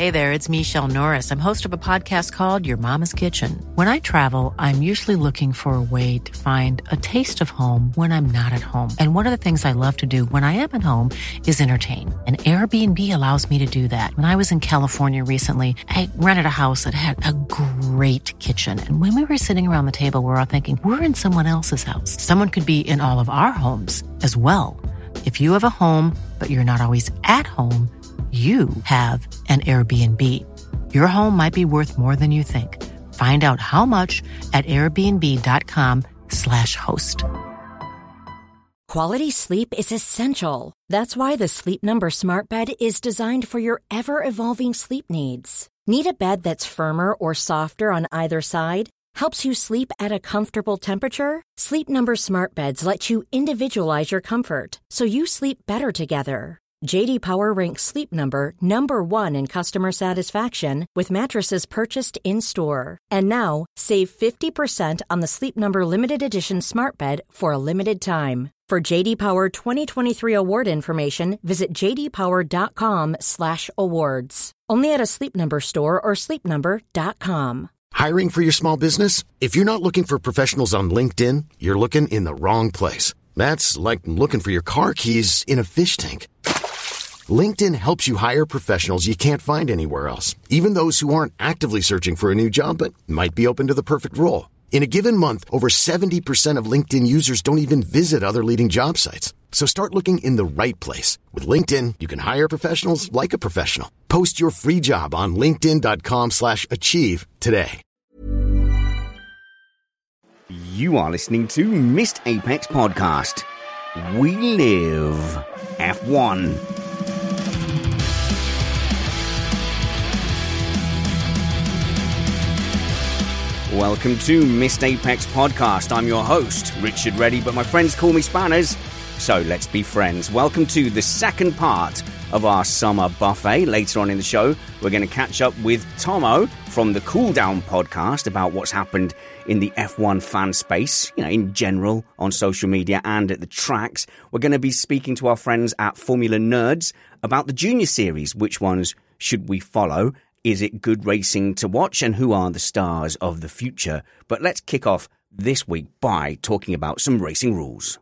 Hey there, it's Michelle Norris. I'm host of a podcast called Your Mama's Kitchen. When I travel, I'm usually looking for a way to find a taste of home when I'm not at home. And one of the things I love to do when I am at home is entertain. And Airbnb allows me to do that. When I was in California recently, I rented a house that had a great kitchen. And when we were sitting around the table, we were all thinking, we're in someone else's house. Someone could be in all of our homes as well. If you have a home, but you're not always at home, you have an Airbnb. Your home might be worth more than you think. Find out how much at airbnb.com/host. Quality sleep is essential. That's why the Sleep Number Smart Bed is designed for your ever-evolving sleep needs. Need a bed that's firmer or softer on either side? Helps you sleep at a comfortable temperature? Sleep Number Smart Beds let you individualize your comfort, so you sleep better together. J.D. Power ranks Sleep Number number 1 in customer satisfaction with mattresses purchased in-store. And now, save 50% on the Sleep Number Limited Edition Smart Bed for a limited time. For J.D. Power 2023 award information, visit jdpower.com/awards. Only at a Sleep Number store or sleepnumber.com. Hiring for your small business? If you're not looking for professionals on LinkedIn, you're looking in the wrong place. That's like looking for your car keys in a fish tank. LinkedIn helps you hire professionals you can't find anywhere else, even those who aren't actively searching for a new job but might be open to the perfect role. In a given month, over 70% of LinkedIn users don't even visit other leading job sites. So start looking in the right place. With LinkedIn, you can hire professionals like a professional. Post your free job on linkedin.com/achieve today. You are listening to Missed Apex Podcast. We live F1. Welcome to Missed Apex Podcast. I'm your host, Richard Reddy, but my friends call me Spanners, so let's be friends. Welcome to the second part of our summer buffet. Later on in the show, we're going to catch up with Tomo from the Cool Down podcast about what's happened in the F1 fan space, in general, on social media and at the tracks. We're going to be speaking to our friends at Formula Nerds about the Junior Series. Which ones should we follow? Is it good racing to watch? And who are the stars of the future? But let's kick off this week by talking about some racing rules.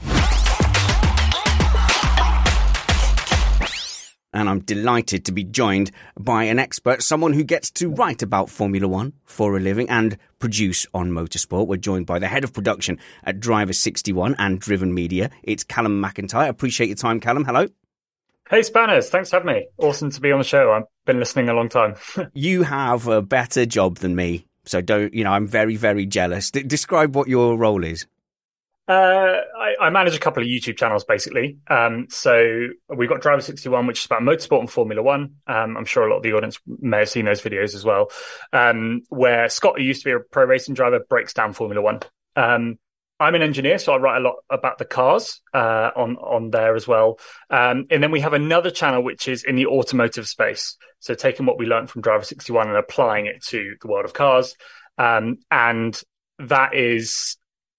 And I'm delighted to be joined by an expert, someone who gets to write about Formula One for a living and produce on motorsport. We're joined by the head of production at Driver 61 and Driven Media. It's Callum McIntyre. Appreciate your time, Callum. Hello. Hey, Spanners. Thanks for having me. Awesome to be on the show. I've been listening a long time. You have a better job than me, so I'm very, very jealous. Describe what your role is. I manage a couple of YouTube channels, basically. So we've got Driver 61, which is about motorsport and Formula One. I'm sure a lot of the audience may have seen those videos as well, where Scott, who used to be a pro racing driver, breaks down Formula One. I'm an engineer, so I write a lot about the cars on there as well. And then we have another channel which is in the automotive space. So taking what we learned from Driver 61 and applying it to the world of cars. And that is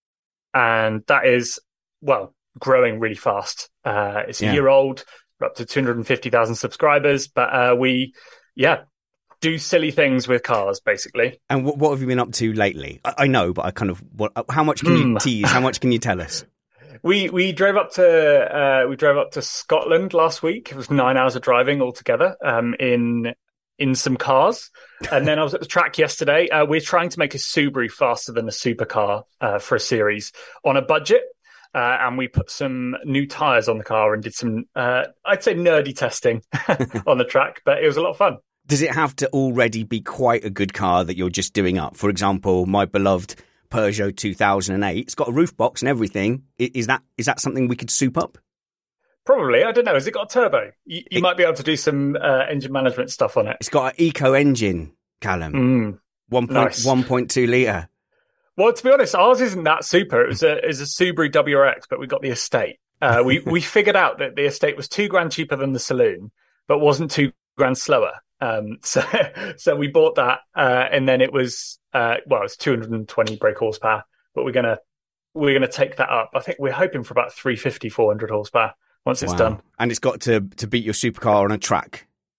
growing really fast. It's a year old. We're up to 250,000 subscribers, but we do silly things with cars, basically. And what have you been up to lately? I know, but how much can you tease? How much can you tell us? We drove up to Scotland last week. It was 9 hours of driving altogether, in some cars. And then I was at the track yesterday. We're trying to make a Subaru faster than a supercar for a series on a budget. And we put some new tyres on the car and did some, I'd say, nerdy testing on the track. But it was a lot of fun. Does it have to already be quite a good car that you're just doing up? For example, my beloved Peugeot 2008, it's got a roof box and everything. Is that something we could soup up? Probably. I don't know. Has it got a turbo? You might be able to do some engine management stuff on it. It's got an eco engine, Callum. 1.2 litre. Well, to be honest, ours isn't that super. It was a Subaru WRX, but we got the estate. We figured out that the estate was $2,000 cheaper than the saloon, but wasn't $2,000 slower. So we bought that, and then it was it's 220 brake horsepower, but we're gonna take that up. I think we're hoping for about 350, 400 horsepower once it's done. And it's got to beat your supercar on a track.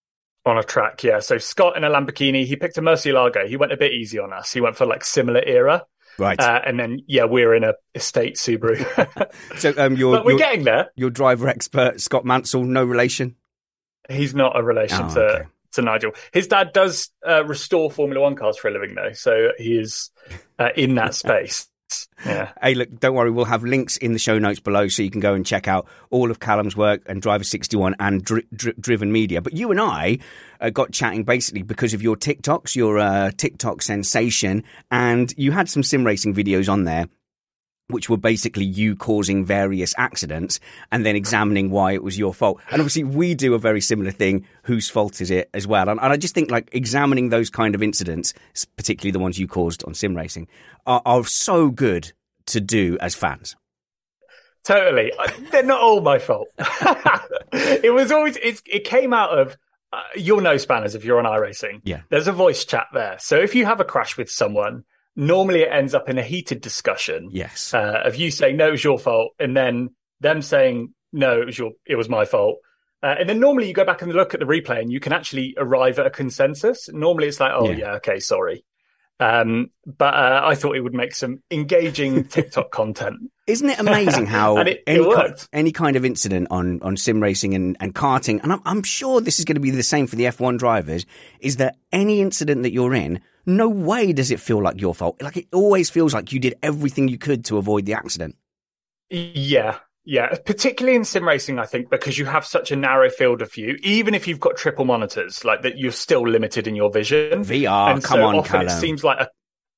On a track, yeah. So Scott in a Lamborghini, he picked a Murcielago. He went a bit easy on us. He went for like similar era. Right. And then, we're in a estate Subaru. So but we're getting there. Your driver expert, Scott Mansell, no relation? He's not a relation to Nigel. His dad does restore Formula One cars for a living, though. So he is in that space. Yeah. Hey, look, don't worry. We'll have links in the show notes below so you can go and check out all of Callum's work and Driver 61 and Driven Media. But you and I got chatting basically because of your TikToks, your TikTok sensation, and you had some sim racing videos on there which were basically you causing various accidents and then examining why it was your fault. And obviously we do a very similar thing. Whose fault is it as well? And I just think like examining those kind of incidents, particularly the ones you caused on sim racing, are so good to do as fans. Totally. They're not all my fault. It was always, it came out of, you'll know Spanners if you're on iRacing. Yeah. There's a voice chat there. So if you have a crash with someone, normally it ends up in a heated discussion. Yes. Of you saying, no, it was your fault. And then them saying, no, it was my fault. And then normally you go back and look at the replay and you can actually arrive at a consensus. Normally it's like, okay, sorry. But I thought it would make some engaging TikTok content. Isn't it amazing how and any kind of incident on sim racing and karting, and I'm sure this is going to be the same for the F1 drivers, is that any incident that you're in, no way does it feel like your fault. Like it always feels like you did everything you could to avoid the accident. Yeah. Particularly in sim racing, I think, because you have such a narrow field of view, even if you've got triple monitors, like that, you're still limited in your vision. VR, and come so on, often Callum. It seems like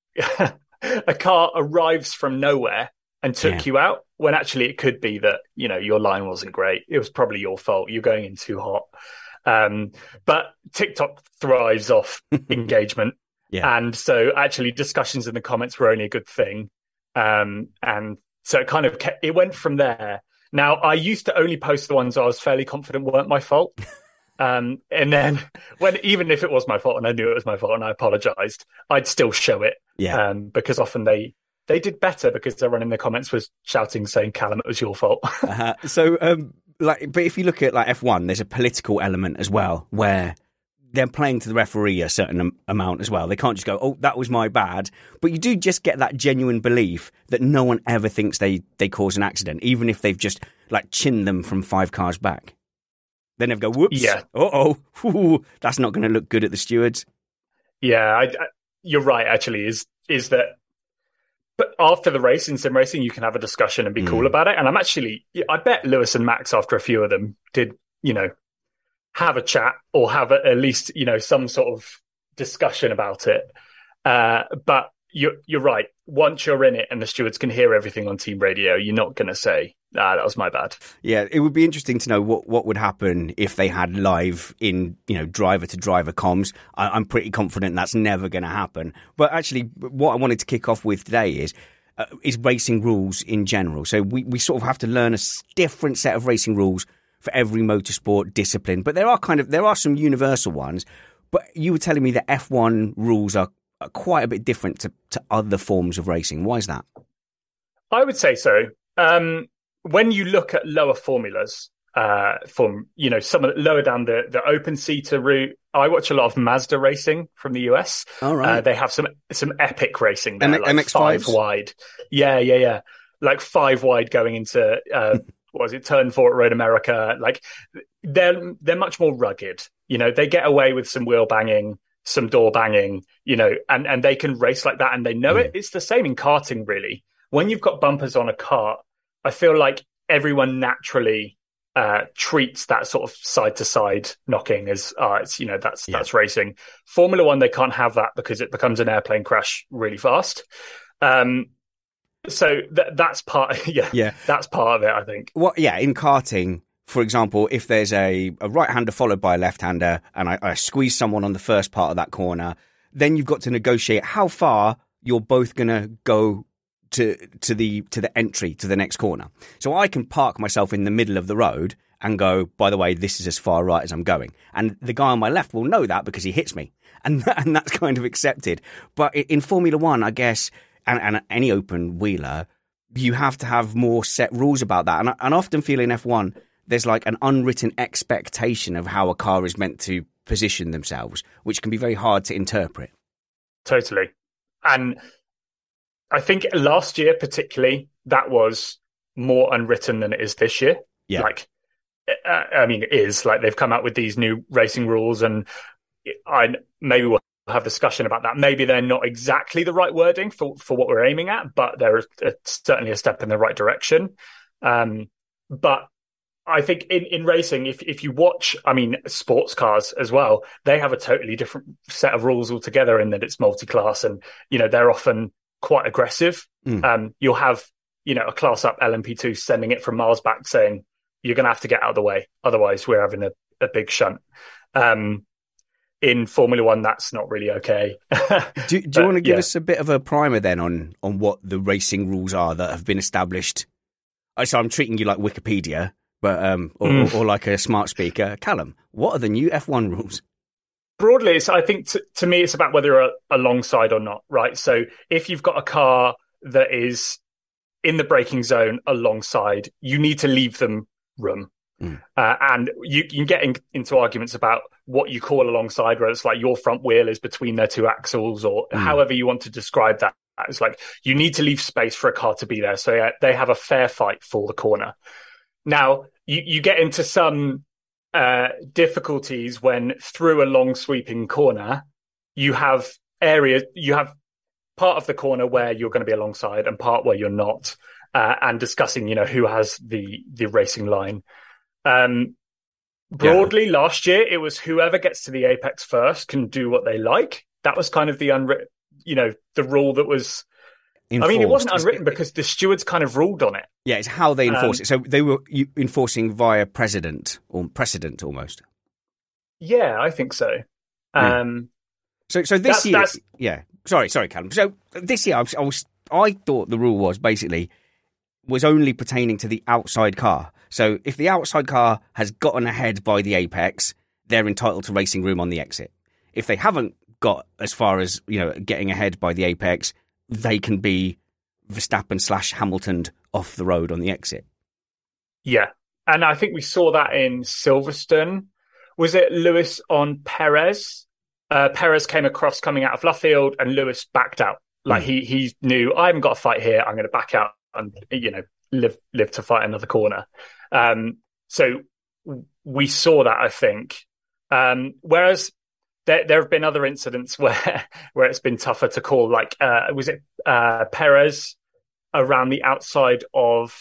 a car arrives from nowhere and took you out, when actually it could be that, your line wasn't great. It was probably your fault. You're going in too hot. But TikTok thrives off engagement. Yeah. And so actually discussions in the comments were only a good thing. And so it kind of it went from there. Now, I used to only post the ones I was fairly confident weren't my fault. And then even if it was my fault and I knew it was my fault and I apologized, I'd still show it. Yeah. Because often they did better because everyone in the comments was shouting, saying, Callum, it was your fault. So, but if you look at like F1, there's a political element as well where they're playing to the referee a certain amount as well. They can't just go, oh, that was my bad. But you do just get that genuine belief that no one ever thinks they cause an accident, even if they've just like chinned them from 5 cars back. They never go, whoops, that's not going to look good at the stewards. Yeah, you're right, actually, is that but after the race in sim racing, you can have a discussion and be cool about it. And I bet Lewis and Max, after a few of them, did, have a chat or have at least, some sort of discussion about it. But you're right. Once you're in it and the stewards can hear everything on team radio, you're not going to say, that was my bad. Yeah, it would be interesting to know what would happen if they had live in, driver to driver comms. I'm pretty confident that's never going to happen. But actually, what I wanted to kick off with today is racing rules in general. So we sort of have to learn a different set of racing rules for every motorsport discipline. But there are some universal ones. But you were telling me that F1 rules are quite a bit different to other forms of racing. Why is that? I would say so. When you look at lower formulas, from some of the, lower down the open seater route, I watch a lot of Mazda racing from the US. All right. They have some epic racing there, like MX-5s? 5 wide. Yeah. Like 5 wide going into Turn 4 at Road America. Like they're much more rugged. They get away with some wheel banging, some door banging, and they can race like that and they know it. It's the same in karting, really. When you've got bumpers on a kart, I feel like everyone naturally treats that sort of side to side knocking as that's racing. Formula One, they can't have that because it becomes an airplane crash really fast. So that's part. That's part of it, I think. In karting, for example, if there's a right-hander followed by a left-hander and I squeeze someone on the first part of that corner, then you've got to negotiate how far you're both going to go to the entry to the next corner. So I can park myself in the middle of the road and go, by the way, this is as far right as I'm going. And the guy on my left will know that because he hits me. And that's kind of accepted. But in Formula One, I guess, and any open wheeler, you have to have more set rules about that. And I often feel in F1, there's like an unwritten expectation of how a car is meant to position themselves, which can be very hard to interpret. Totally. And I think last year particularly, that was more unwritten than it is this year. Yeah. Like, I mean, it is like they've come out with these new racing rules, and maybe we'll have discussion about that. Maybe they're not exactly the right wording for what we're aiming at, but they're certainly a step in the right direction. But I think in racing, if you watch, I mean, sports cars as well, they have a totally different set of rules altogether in that it's multi-class, and, you know, they're often quite aggressive. You'll have, you know, a class up LMP2 sending it from miles back saying, you're going to have to get out of the way, otherwise we're having a big shunt. In Formula One, that's not really okay. Do you want to give us a bit of a primer then on what the racing rules are that have been established? So I'm treating you like Wikipedia, but or like a smart speaker. Callum, what are the new F1 rules? Broadly, I think to me, it's about whether you're alongside or not, right? So if you've got a car that is in the braking zone alongside, you need to leave them room. And you can get into arguments about what you call alongside, where it's like your front wheel is between their two axles, or however you want to describe that. It's like you need to leave space for a car to be there, so they have a fair fight for the corner. Now, you get into some difficulties when through a long sweeping corner, you have part of the corner where you're going to be alongside and part where you're not, and discussing, you know, who has the racing line. Broadly, last year, it was whoever gets to the apex first can do what they like. That was kind of the the rule that was enforced. I mean, it wasn't unwritten because the stewards kind of ruled on it. Yeah, it's how they enforce it. So they were enforcing via precedent almost. Yeah, I think so. So this year, yeah. Sorry, Callum. So this year, I thought the rule was only pertaining to the outside car. So if the outside car has gotten ahead by the apex, they're entitled to racing room on the exit. If they haven't got as far as, you know, getting ahead by the apex, they can be Verstappen/Hamilton off the road on the exit. Yeah. And I think we saw that in Silverstone. Was it Lewis on Perez? Perez came across coming out of Luffield and Lewis backed out. Like he knew, I haven't got a fight here. I'm going to back out and, you know, live to fight another corner. So we saw that, I think. Whereas there have been other incidents where it's been tougher to call. Like, was it Perez around the outside of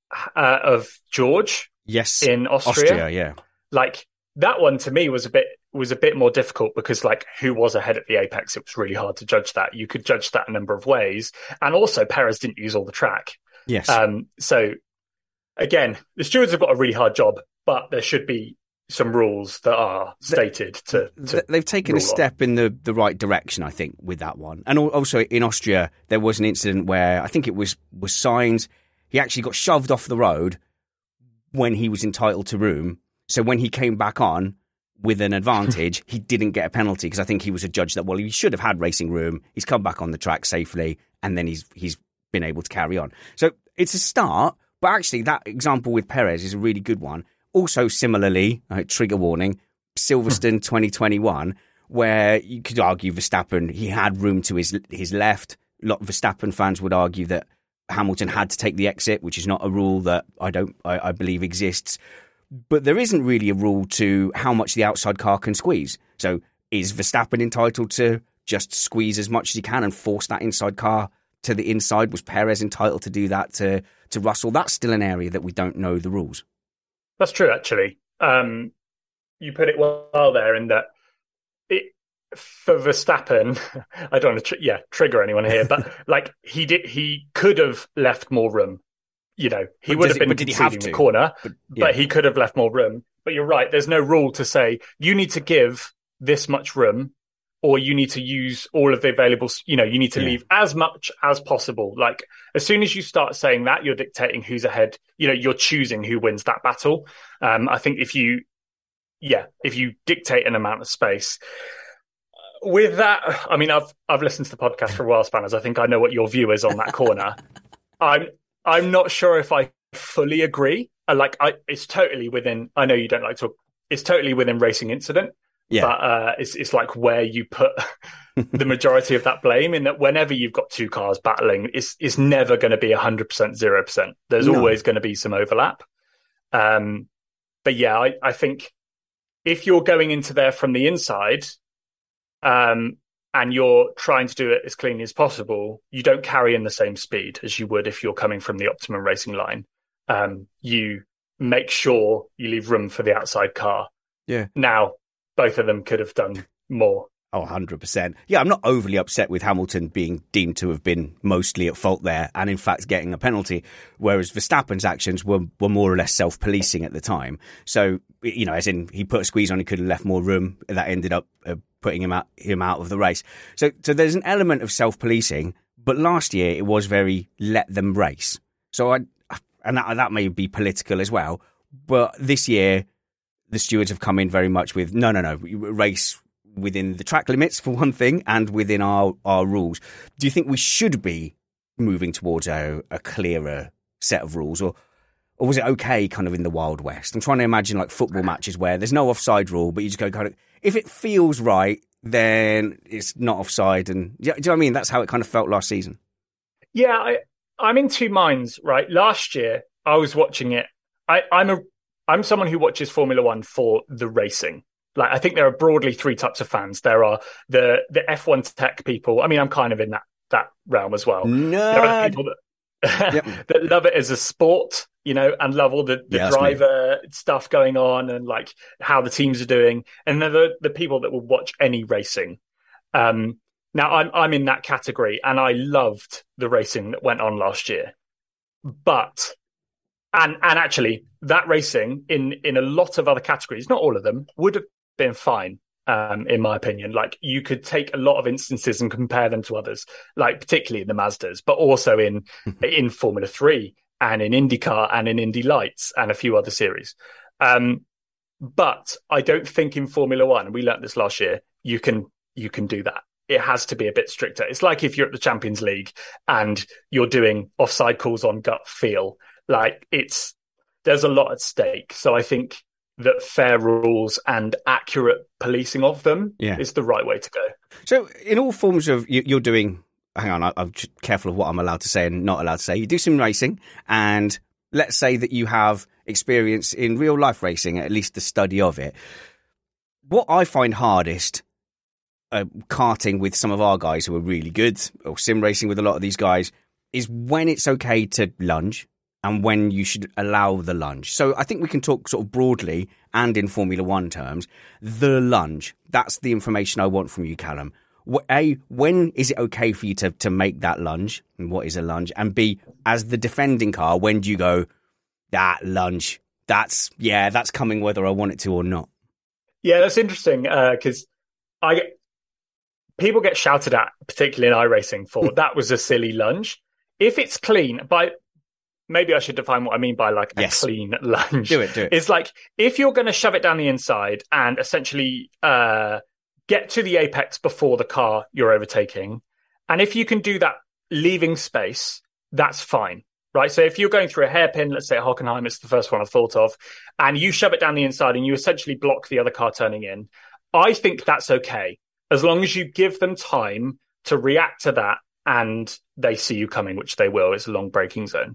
George? Yes, in Austria. Yeah. Like that one to me was a bit more difficult because, like, who was ahead at the apex? It was really hard to judge that. You could judge that a number of ways, and also Perez didn't use all the track. Yes. So again, the stewards have got a really hard job, but there should be some rules that are stated to they've taken a step in the right direction, I think, with that one. And also in Austria, there was an incident where I think it was Sainz. He actually got shoved off the road when he was entitled to room. So when he came back on with an advantage, he didn't get a penalty because I think he was adjudged that, well, he should have had racing room. He's come back on the track safely, and then he's been able to carry on. So it's a start, but actually that example with Perez is a really good one. Also, similarly, trigger warning, Silverstone 2021, where you could argue Verstappen, he had room to his left. A lot of Verstappen fans would argue that Hamilton had to take the exit, which is not a rule that I believe exists. But there isn't really a rule to how much the outside car can squeeze. So is Verstappen entitled to just squeeze as much as he can and force that inside car to the inside? Was Perez entitled to do that to Russell? That's still an area that we don't know the rules. That's true, actually. You put it well there in that for Verstappen, I don't want to trigger anyone here, but like he could have left more room. You know, he would have been conceding the corner, but he could have left more room. But you're right, there's no rule to say you need to give this much room or you need to use all of the available, you know, you need to leave as much as possible. Like, as soon as you start saying that, you're dictating who's ahead. You know, you're choosing who wins that battle. I think if you dictate an amount of space, with that, I mean, I've listened to the podcast for a while, Spanners. I think I know what your view is on that corner. I'm not sure if I fully agree. It's totally within, I know you don't like to, it's totally within racing incident. but it's like where you put the majority of that blame, in that whenever you've got two cars battling, it's never going to be 100%, 0%. There's always going to be some overlap. But yeah, I think if you're going into there from the inside, and you're trying to do it as cleanly as possible, you don't carry in the same speed as you would if you're coming from the Optimum Racing line. You make sure you leave room for the outside car. Yeah. Now, both of them could have done more. Oh, 100%. Yeah, I'm not overly upset with Hamilton being deemed to have been mostly at fault there and, in fact, getting a penalty, whereas Verstappen's actions were more or less self-policing at the time. So, you know, as in he put a squeeze on, he could have left more room. That ended up putting him out of the race. So there's an element of self-policing, but last year it was very let them race. So that may be political as well. But this year, the stewards have come in very much with, no, race within the track limits, for one thing, and within our rules. Do you think we should be moving towards a clearer set of rules, or was it okay kind of in the Wild West? I'm trying to imagine like football matches where there's no offside rule, but you just go kind of, if it feels right, then it's not offside. And do you know what I mean? That's how it kind of felt last season. Yeah, I'm in two minds, right? Last year, I was watching it. I'm someone who watches Formula One for the racing. Like, I think there are broadly three types of fans. There are the F1 tech people. I mean, I'm kind of in that realm as well. No. There are the people that love it as a sport, you know, and love all the driver stuff going on and like how the teams are doing. And then the people that will watch any racing. Now I'm in that category, and I loved the racing that went on last year. But and actually that racing in a lot of other categories, not all of them, would have been fine, in my opinion. Like, you could take a lot of instances and compare them to others, like particularly in the Mazdas, but also in Formula 3 and in IndyCar and in Indy Lights and a few other series. But I don't think in Formula 1, we learnt this last year, you can do that. It has to be a bit stricter. It's like if you're at the Champions League and you're doing offside calls on gut feel. Like, there's a lot at stake. So I think that fair rules and accurate policing of them is the right way to go. So in all forms of, you're doing, hang on, I'm careful of what I'm allowed to say and not allowed to say. You do some racing, and let's say that you have experience in real life racing, at least the study of it. What I find hardest, karting with some of our guys who are really good, or sim racing with a lot of these guys, is when it's okay to lunge and when you should allow the lunge. So I think we can talk sort of broadly and in Formula One terms. The lunge, that's the information I want from you, Callum. A, when is it okay for you to make that lunge? And what is a lunge? And B, as the defending car, when do you go, that lunge, that's coming whether I want it to or not? Yeah, that's interesting, because people get shouted at, particularly in iRacing, for that was a silly lunge. If it's clean, maybe I should define what I mean by like a clean lunge. Do it. It's like, if you're going to shove it down the inside and essentially get to the apex before the car you're overtaking, and if you can do that leaving space, that's fine, right? So if you're going through a hairpin, let's say at Hockenheim, it's the first one I thought of, and you shove it down the inside and you essentially block the other car turning in, I think that's okay, as long as you give them time to react to that and they see you coming, which they will. It's a long braking zone.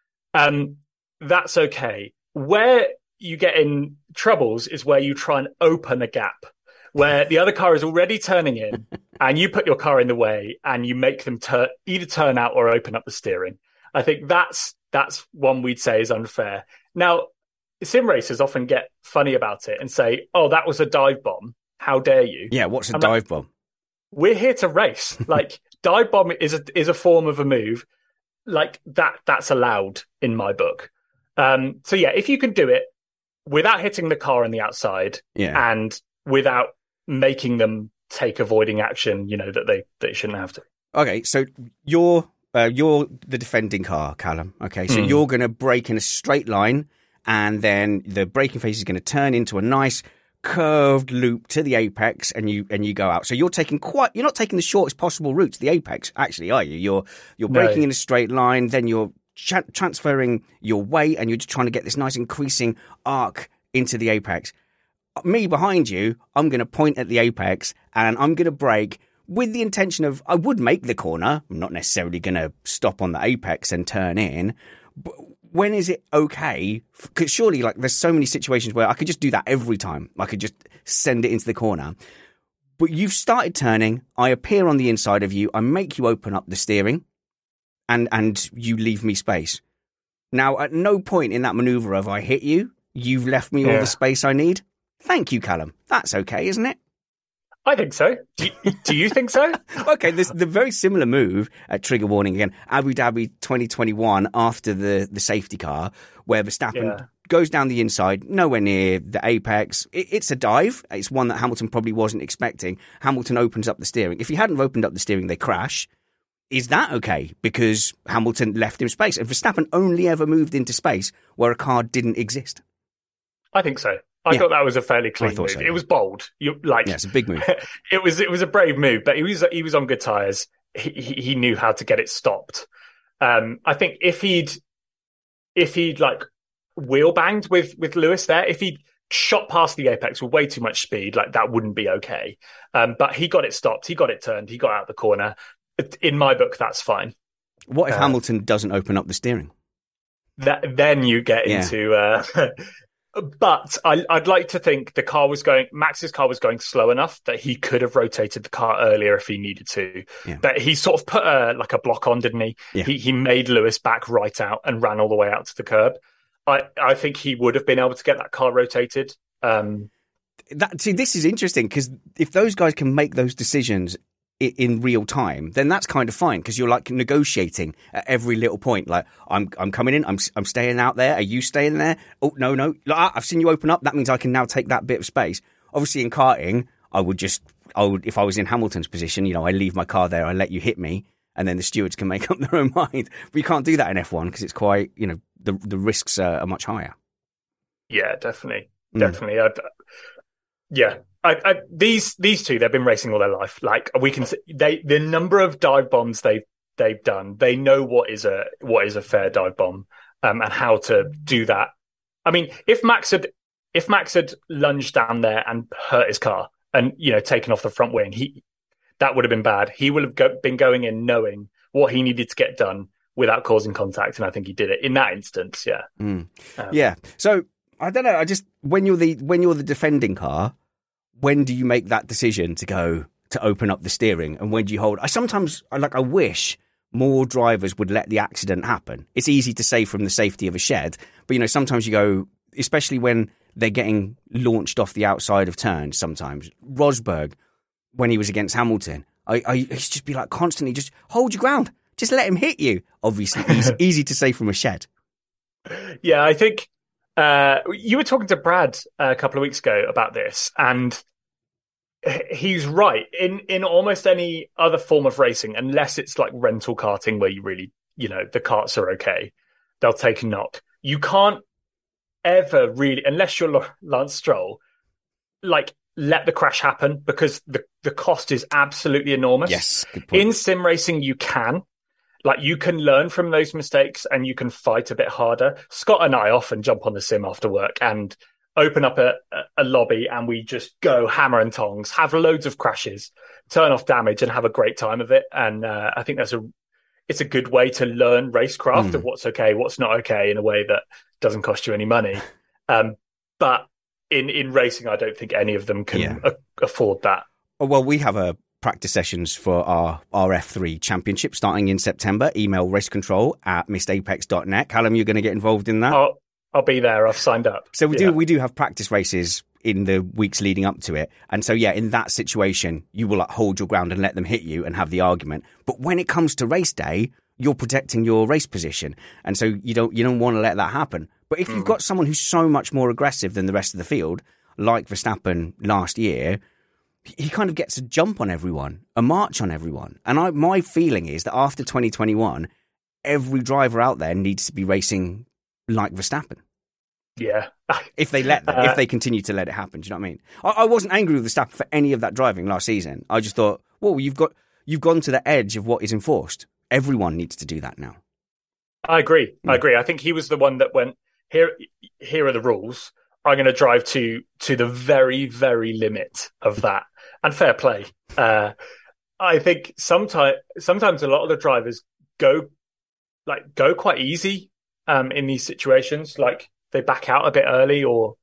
That's okay. Where you get in troubles is where you try and open a gap, where the other car is already turning in and you put your car in the way and you make them either turn out or open up the steering. I think that's one we'd say is unfair. Now, sim racers often get funny about it and say, oh, that was a dive bomb. How dare you? Yeah, what's a dive bomb? We're here to race. Like, dive bomb is a form of a move. Like, that's allowed in my book. So yeah, if you can do it without hitting the car on the outside and without making them take avoiding action, you know, that they shouldn't have to. Okay, so you're the defending car, Callum. Okay, so you're going to brake in a straight line, and then the braking phase is going to turn into a nice curved loop to the apex, and you go out. So you're not taking the shortest possible route to the apex, actually, are you? You're braking in a straight line, then you're transferring your weight, and you're just trying to get this nice increasing arc into the apex. me behind you, I'm going to point at the apex and I'm going to brake with the intention of, I would make the corner. I'm not necessarily going to stop on the apex and turn in. But when is it okay? Because surely, like, there's so many situations where I could just do that every time. I could just send it into the corner. But you've started turning. I appear on the inside of you. I make you open up the steering and you leave me space. Now, at no point in that maneuver have I hit you. You've left me all the space I need. Thank you, Callum. That's okay, isn't it? I think so. Do you think so? Okay, there's the very similar move at trigger warning again, Abu Dhabi 2021 after the safety car, where Verstappen goes down the inside, nowhere near the apex. It's a dive. It's one that Hamilton probably wasn't expecting. Hamilton opens up the steering. If he hadn't opened up the steering, they crash. Is that okay? Because Hamilton left him space. And Verstappen only ever moved into space where a car didn't exist. I think so. I thought that was a fairly clean move. So, It was bold. It's a big move. It was a brave move, but he was on good tyres. He knew how to get it stopped. I think if he'd like wheel banged with Lewis there, if he'd shot past the apex with way too much speed, like that wouldn't be okay. But he got it stopped. He got it turned. He got out the corner. In my book, that's fine. What if Hamilton doesn't open up the steering? Then you get into. But I'd like to think Max's car was going slow enough that he could have rotated the car earlier if he needed to. Yeah. But he sort of put a block on, didn't he? Yeah. He made Lewis back right out and ran all the way out to the curb. I think he would have been able to get that car rotated. This is interesting because if those guys can make those decisions in real time, then that's kind of fine because you're like negotiating at every little point. Like I'm coming in, I'm staying out there. Are you staying there? Oh no, like, I've seen you open up. That means I can now take that bit of space. Obviously, in karting, I would if I was in Hamilton's position, I leave my car there, I let you hit me, and then the stewards can make up their own mind. But you can't do that in F1 because it's quite, the risks are much higher. Yeah, definitely. These two, they've been racing all their life. Like we can see, the number of dive bombs they've done, they know what is a fair dive bomb and how to do that. I mean, if Max had lunged down there and hurt his car and taken off the front wing, that would have been bad. He would have been going in knowing what he needed to get done without causing contact, and I think he did it in that instance. Yeah, So I don't know. When you're the defending car, when do you make that decision to open up the steering, and when do you hold? I wish more drivers would let the accident happen. It's easy to say from the safety of a shed, but sometimes you go, especially when they're getting launched off the outside of turns. Sometimes Rosberg, when he was against Hamilton, I used to just be like constantly, just hold your ground, just let him hit you. Obviously, easy to say from a shed. Yeah, I think. You were talking to Brad a couple of weeks ago about this, and he's right. In almost any other form of racing, unless it's like rental karting where you really, the karts are okay, they'll take a knock. You can't ever really, unless you're Lance Stroll, like let the crash happen because the cost is absolutely enormous. Yes, good point. In sim racing, you can. Like, you can learn from those mistakes and you can fight a bit harder. Scott and I often jump on the sim after work and open up a lobby and we just go hammer and tongs, have loads of crashes, turn off damage and have a great time of it. And I think it's a good way to learn racecraft of what's okay, what's not okay in a way that doesn't cost you any money. But in racing, I don't think any of them can afford that. Well, we have a practice sessions for our F3 championship starting in September. Email racecontrol@missedapex.net. Callum, you're going to get involved in that? I'll be there. I've signed up. So we do have practice races in the weeks leading up to it. And so, in that situation, you will hold your ground and let them hit you and have the argument. But when it comes to race day, you're protecting your race position. And so you don't want to let that happen. But if you've got someone who's so much more aggressive than the rest of the field, like Verstappen last year, he kind of gets a jump on everyone, a march on everyone. And my feeling is that after 2021, every driver out there needs to be racing like Verstappen. Yeah. If they continue to let it happen. Do you know what I mean? I wasn't angry with Verstappen for any of that driving last season. I just thought, well, you've gone to the edge of what is enforced. Everyone needs to do that now. I agree. I think he was the one that went, here are the rules. I'm going to drive to the very, very limit of that. And fair play. I think sometimes a lot of the drivers go quite easy in these situations, like they back out a bit early, or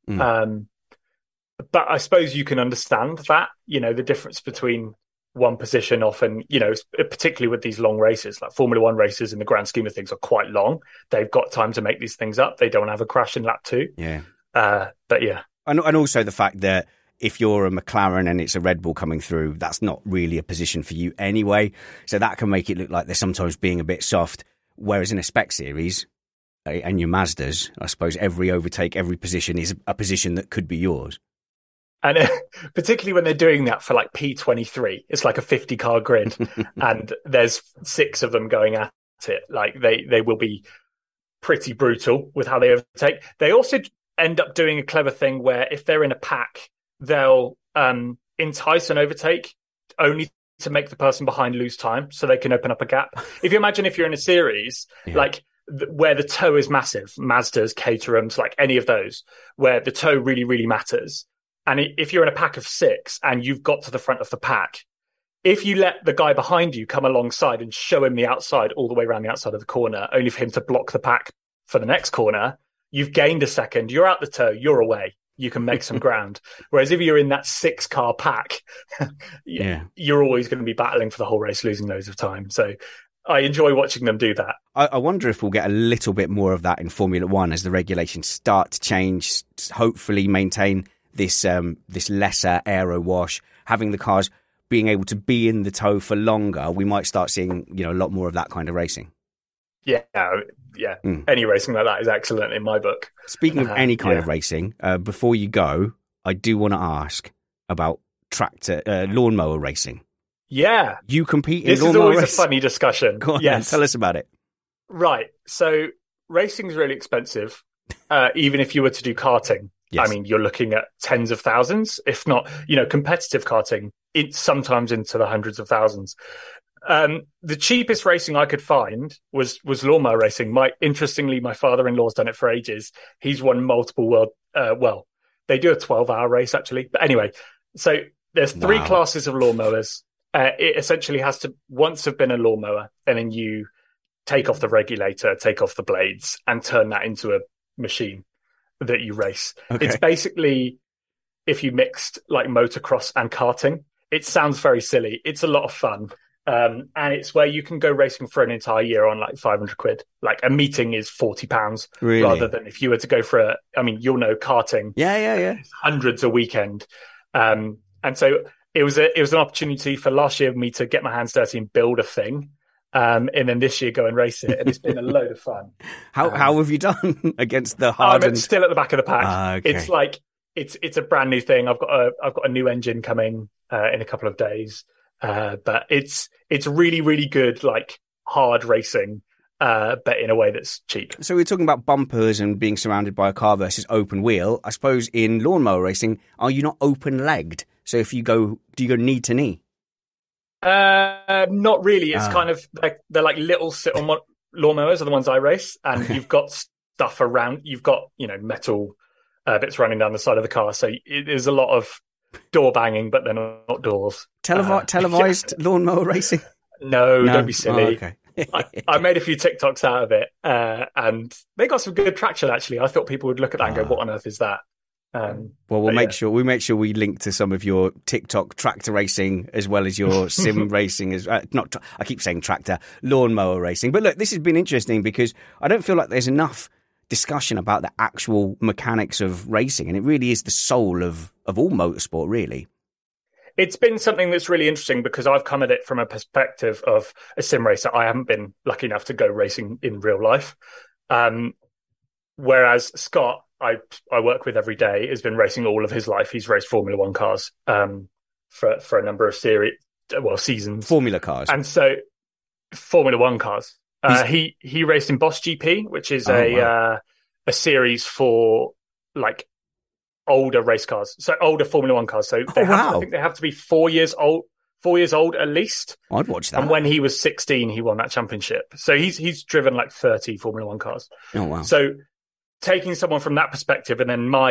but I suppose you can understand that, the difference between one position often, particularly with these long races, like Formula One races in the grand scheme of things are quite long. They've got time to make these things up. They don't have a crash in lap 2. Yeah. But yeah. And also the fact that if you're a McLaren and it's a Red Bull coming through, that's not really a position for you anyway. So that can make it look like they're sometimes being a bit soft. Whereas in a spec series and your Mazdas, I suppose every overtake, every position is a position that could be yours. And particularly when they're doing that for like P23, it's like a 50 car grid and there's 6 of them going at it. Like they will be pretty brutal with how they overtake. They also end up doing a clever thing where if they're in a pack, they'll entice an overtake only to make the person behind lose time so they can open up a gap. If you imagine if you're in a series, like where the toe is massive, Mazdas, Caterhams, like any of those, where the toe really, really matters. And if you're in a pack of 6 and you've got to the front of the pack, if you let the guy behind you come alongside and show him the outside all the way around the outside of the corner, only for him to block the pack for the next corner, you've gained a second, you're out the toe, you're away. You can make some ground. Whereas if you're in that 6-car pack, you're always going to be battling for the whole race, losing loads of time. So I enjoy watching them do that. I wonder if we'll get a little bit more of that in Formula One as the regulations start to change, hopefully maintain this lesser aero wash, having the cars being able to be in the tow for longer. We might start seeing, a lot more of that kind of racing. Yeah. Any racing like that is excellent in my book. Speaking of any kind of racing, before you go, I do want to ask about lawnmower racing. Yeah. You compete in this lawnmower racing? This is always a funny discussion. Go on, yes. Tell us about it. Right. So racing's really expensive, even if you were to do karting. Yes. I mean, you're looking at tens of thousands, if not, competitive karting, it's sometimes into the hundreds of thousands. The cheapest racing I could find was lawnmower racing. Interestingly, my father-in-law's done it for ages. He's won multiple world. They do a 12-hour race actually. But anyway, so there's 3 classes of lawnmowers. It essentially has to once have been a lawnmower, and then you take off the regulator, take off the blades, and turn that into a machine that you race. Okay. It's basically if you mixed like motocross and karting. It sounds very silly. It's a lot of fun. And it's where you can go racing for an entire year on like 500 quid. Like a meeting is £40 really? Rather than if you were to go for karting. Yeah. Hundreds a weekend. And so it was an opportunity for last year me to get my hands dirty and build a thing. And then this year go and race it. And it's been a load of fun. How have you done against the hardened? I'm still at the back of the pack. Okay. It's like, it's a brand new thing. I've got a new engine coming in a couple of days. But it's really, really good, like hard racing, but in a way that's cheap. So we're talking about bumpers and being surrounded by a car versus open wheel. I suppose in lawnmower racing, are you not open legged? So if you go, do you go knee to knee? Not really. It's kind of like they're like little sit-on lawnmowers are the ones I race, and you've got stuff around. You've got metal bits running down the side of the car, so there's a lot of door banging, but they're not doors. Televised lawnmower racing? No, don't be silly. Oh, okay. I made a few TikToks out of it, and they got some good traction. Actually, I thought people would look at that and go, "What on earth is that?" Well, we'll make sure we link to some of your TikTok tractor racing as well as your sim racing. I keep saying tractor, lawnmower racing. But look, this has been interesting because I don't feel like there's enough discussion about the actual mechanics of racing, and it really is the soul of all motorsport, really. It's been something that's really interesting because I've come at it from a perspective of a sim racer. I haven't been lucky enough to go racing in real life. Whereas Scott, I work with every day, has been racing all of his life. He's raced Formula One cars for a number of seasons. Formula cars. And so Formula One cars. He raced in Boss GP, which is a series for like older race cars, so older Formula One cars. So I think they have to be 4 years old at least. I'd watch that. And when he was 16, he won that championship. So he's driven like 30 Formula One cars. Oh wow! So taking someone from that perspective, and then my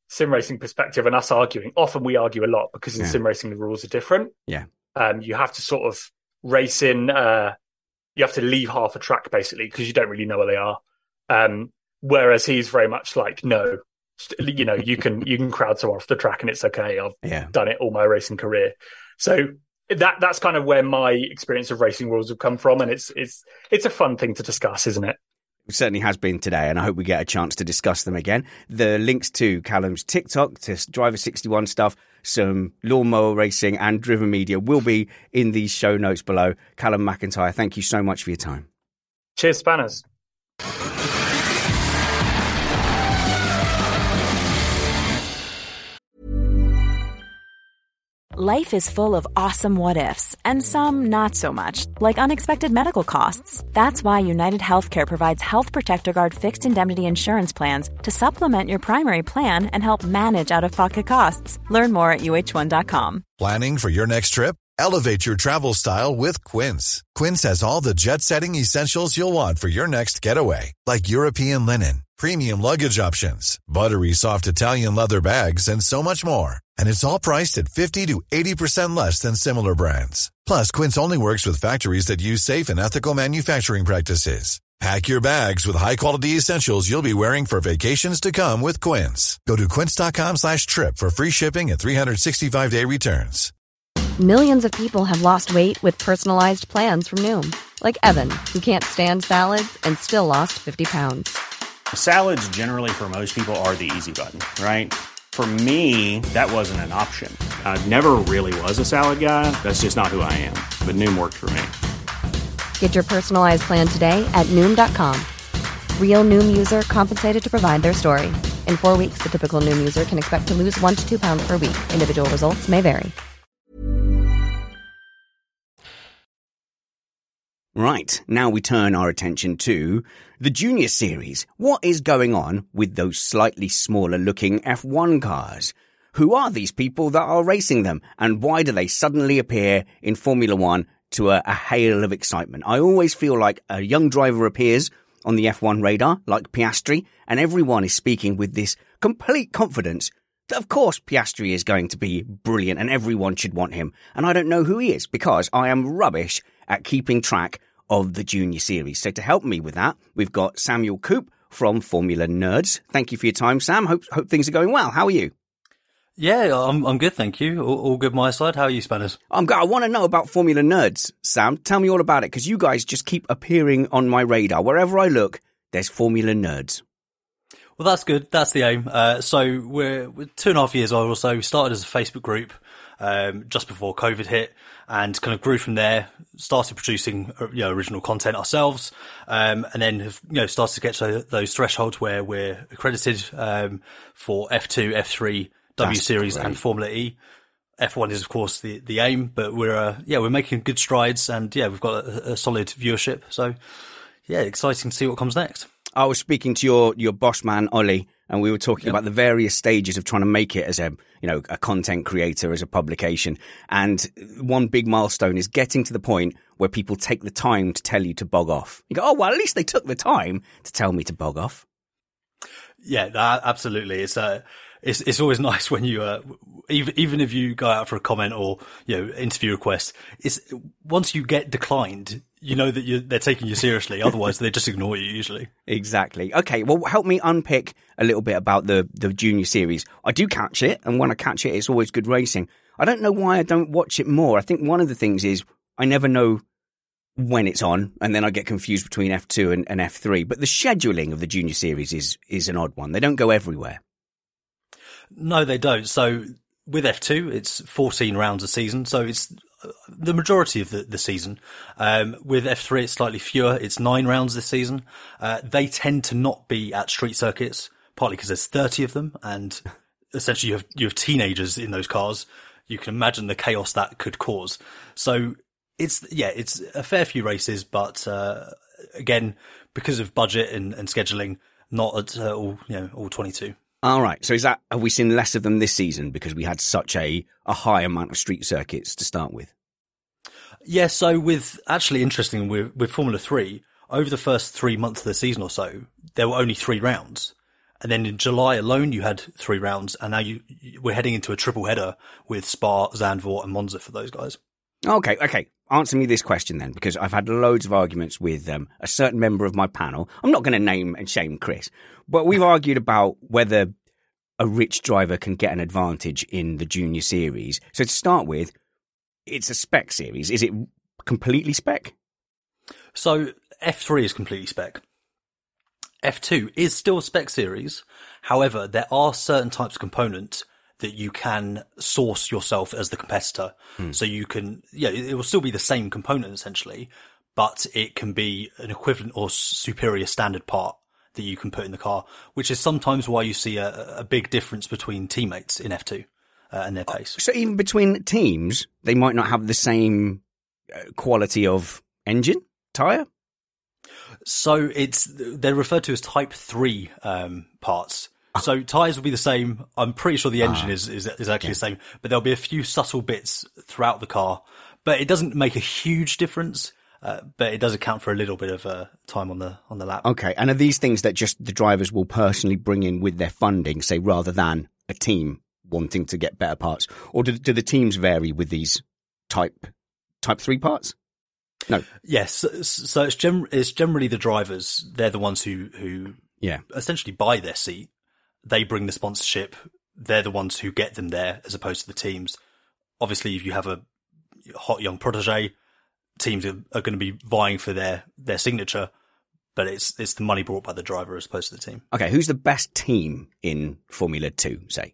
sim racing perspective and us arguing, often we argue a lot because in sim racing the rules are different. Yeah. You have to sort of race in, you have to leave half a track basically because you don't really know where they are. Whereas he's very much like, no, you know, you can crowd someone off the track and it's okay. I've done it all my racing career. So that's kind of where my experience of racing rules have come from, and it's a fun thing to discuss, isn't it? It certainly has been today, and I hope we get a chance to discuss them again. The links to Callum's TikTok, to Driver 61 stuff, some lawnmower racing and Driven Media will be in the show notes below. Callum McIntyre, thank you so much for your time. Cheers, Spanners. Life is full of awesome what-ifs, and some not so much, like unexpected medical costs. That's why United Healthcare provides Health Protector Guard fixed indemnity insurance plans to supplement your primary plan and help manage out-of-pocket costs. Learn more at uh1.com. Planning for your next trip? Elevate your travel style with Quince. Quince has all the jet-setting essentials you'll want for your next getaway, like European linen, premium luggage options, buttery soft Italian leather bags, and so much more. And it's all priced at 50 to 80% less than similar brands. Plus, Quince only works with factories that use safe and ethical manufacturing practices. Pack your bags with high-quality essentials you'll be wearing for vacations to come with Quince. Go to quince.com/trip for free shipping and 365-day returns. Millions of people have lost weight with personalized plans from Noom. Like Evan, who can't stand salads and still lost 50 pounds. Salads generally for most people are the easy button, right? For me, that wasn't an option. I never really was a salad guy. That's just not who I am. But Noom worked for me. Get your personalized plan today at Noom.com. Real Noom user compensated to provide their story. In 4 weeks, the typical Noom user can expect to lose 1 to 2 pounds per week. Individual results may vary. Right, now we turn our attention to the Junior Series. What is going on with those slightly smaller looking F1 cars? Who are these people that are racing them, and why do they suddenly appear in Formula One to a hail of excitement? I always feel like a young driver appears on the F1 radar, like Piastri, and everyone is speaking with this complete confidence that of course Piastri is going to be brilliant and everyone should want him. And I don't know who he is because I am rubbish at keeping track of the Junior Series. So to help me with that, we've got Samuel Coop from Formula Nerds. Thank you for your time, Sam. Hope things are going well. How are you? Yeah, I'm good, thank you. All good my side. How are you, Spanners? I'm good. I want to know about Formula Nerds, Sam. Tell me all about it, because you guys just keep appearing on my radar. Wherever I look, there's Formula Nerds. Well, that's good. That's the aim. So we're 2.5 years old or so. We started as a Facebook group just before COVID hit, and kind of grew from there. Started producing original content ourselves, and then have started to get to those thresholds where we're accredited for F2, F3, W Series, and Formula E. F1 is of course the aim, but we're making good strides, and we've got a solid viewership. So exciting to see what comes next. I was speaking to your boss man, Ollie, and we were talking about the various stages of trying to make it as a content creator, as a publication. And one big milestone is getting to the point where people take the time to tell you to bog off. You go, oh, well, at least they took the time to tell me to bog off. Yeah, absolutely. It's always nice when you, even if you go out for a comment or, interview request, once you get declined, you know that they're taking you seriously. Otherwise, they just ignore you usually. Exactly. Okay. Well, help me unpick a little bit about the Junior Series. I do catch it, and when I catch it, it's always good racing. I don't know why I don't watch it more. I think one of the things is I never know when it's on, and then I get confused between F2 and F3. But the scheduling of the Junior Series is an odd one. They don't go everywhere. No, they don't. So with F2, it's 14 rounds a season. So it's the majority of the season. With F3, it's slightly fewer. It's 9 rounds this season. They tend to not be at street circuits, partly because there's 30 of them. And essentially you have teenagers in those cars. You can imagine the chaos that could cause. So it's a fair few races, but, again, because of budget and scheduling, not at all 22. All right. So have we seen less of them this season because we had such a high amount of street circuits to start with? Yeah. So with Formula 3, over the first 3 months of the season or so, there were only 3 rounds. And then in July alone, you had 3 rounds, and now we're heading into a triple header with Spa, Zandvoort, and Monza for those guys. Okay. Answer me this question then, because I've had loads of arguments with a certain member of my panel. I'm not going to name and shame Chris, but we've argued about whether a rich driver can get an advantage in the junior series. So to start with, it's a spec series. Is it completely spec? So F3 is completely spec. F2 is still a spec series. However, there are certain types of components that you can source yourself as the competitor. So you can, it will still be the same component essentially, but it can be an equivalent or superior standard part that you can put in the car, which is sometimes why you see a big difference between teammates in F2 and their pace. So even between teams, they might not have the same quality of engine, tyre? So they're referred to as Type 3 parts. So tyres will be the same. I'm pretty sure the engine is actually the same, but there'll be a few subtle bits throughout the car. But it doesn't make a huge difference, but it does account for a little bit of time on the lap. Okay, and are these things that just the drivers will personally bring in with their funding, say, rather than a team wanting to get better parts? Or do the teams vary with these Type 3 parts? No. Yes, so it's generally the drivers. They're the ones who essentially buy their seat. They bring the sponsorship. They're the ones who get them there, as opposed to the teams. Obviously, if you have a hot young protege, teams are going to be vying for their signature, but it's the money brought by the driver as opposed to the team. Okay, who's the best team in Formula 2, say?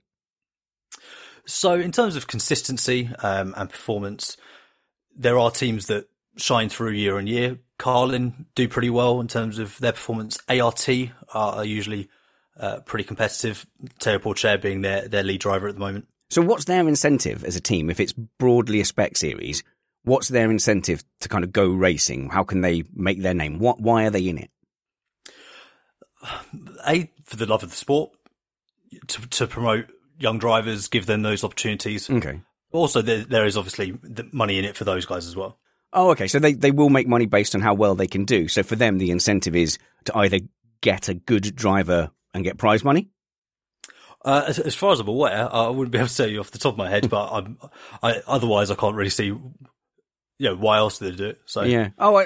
So in terms of consistency and performance, there are teams that shine through year on year. Carlin do pretty well in terms of their performance. ART are usually pretty competitive. Teo Porcher being their lead driver at the moment. So what's their incentive as a team? If it's broadly a spec series, what's their incentive to kind of go racing? How can they make their name? Why are they in it? For the love of the sport, to promote young drivers, give them those opportunities. Okay. Also, there is obviously the money in it for those guys as well. Oh, okay. So they will make money based on how well they can do. So for them, the incentive is to either get a good driver and get prize money? As far as I'm aware, I wouldn't be able to tell you off the top of my head, but otherwise I can't really see, why else do they do it? So yeah. Oh,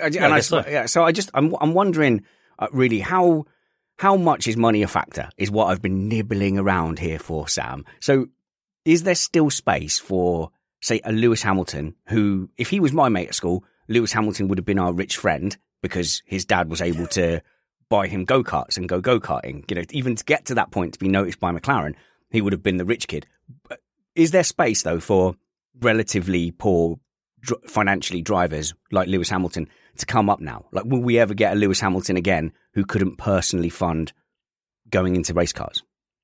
I'm wondering really how much is money a factor is what I've been nibbling around here for, Sam. So is there still space for, say, a Lewis Hamilton who, if he was my mate at school, Lewis Hamilton would have been our rich friend because his dad was able to buy him go-karts and go-karting. Even to get to that point to be noticed by McLaren, he would have been the rich kid. But is there space, though, for relatively poor financially drivers like Lewis Hamilton to come up now? Like, will we ever get a Lewis Hamilton again who couldn't personally fund going into race cars?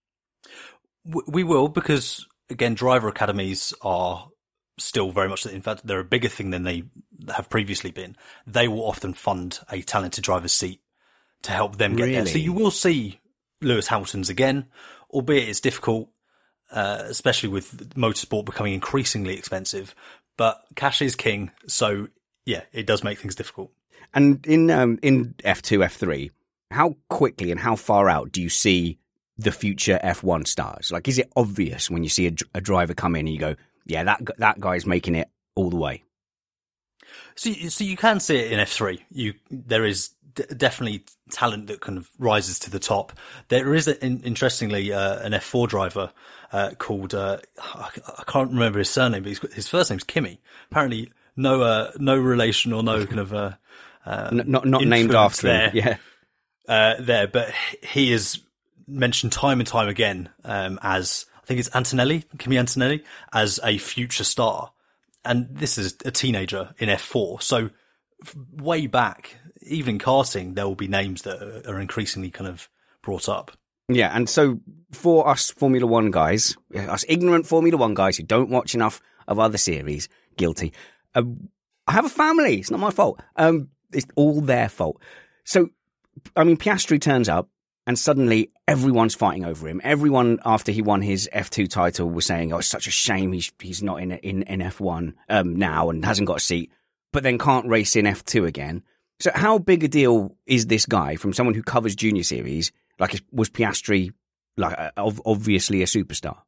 We will, because, again, driver academies are still very much, in fact, they're a bigger thing than they have previously been. They will often fund a talented driver's seat to help them get there. So you will see Lewis Hamiltons again, albeit it's difficult, especially with motorsport becoming increasingly expensive. But cash is king, so yeah, it does make things difficult. And in F2, F3, how quickly and how far out do you see the future F1 stars? Like, is it obvious when you see a driver come in and you go, yeah, that guy's making it all the way? So you can see it in F3. There is definitely talent that kind of rises to the top. There is, interestingly, an F4 driver called I can't remember his surname, but his first name's Kimi. Apparently, no relation or no kind of not named after there. Him. Yeah, but he is mentioned time and time again as, I think it's Kimi Antonelli, as a future star. And this is a teenager in F4. So way back, even in karting, there will be names that are increasingly kind of brought up. Yeah, and so for us Formula One guys, us ignorant Formula One guys who don't watch enough of other series, guilty. I have a family. It's not my fault. It's all their fault. So, I mean, Piastri turns up and suddenly everyone's fighting over him. Everyone, after he won his F2 title, was saying, oh, it's such a shame he's not in F1 now and hasn't got a seat, but then can't race in F2 again. So how big a deal is this guy from someone who covers junior series? Like, was Piastri obviously a superstar?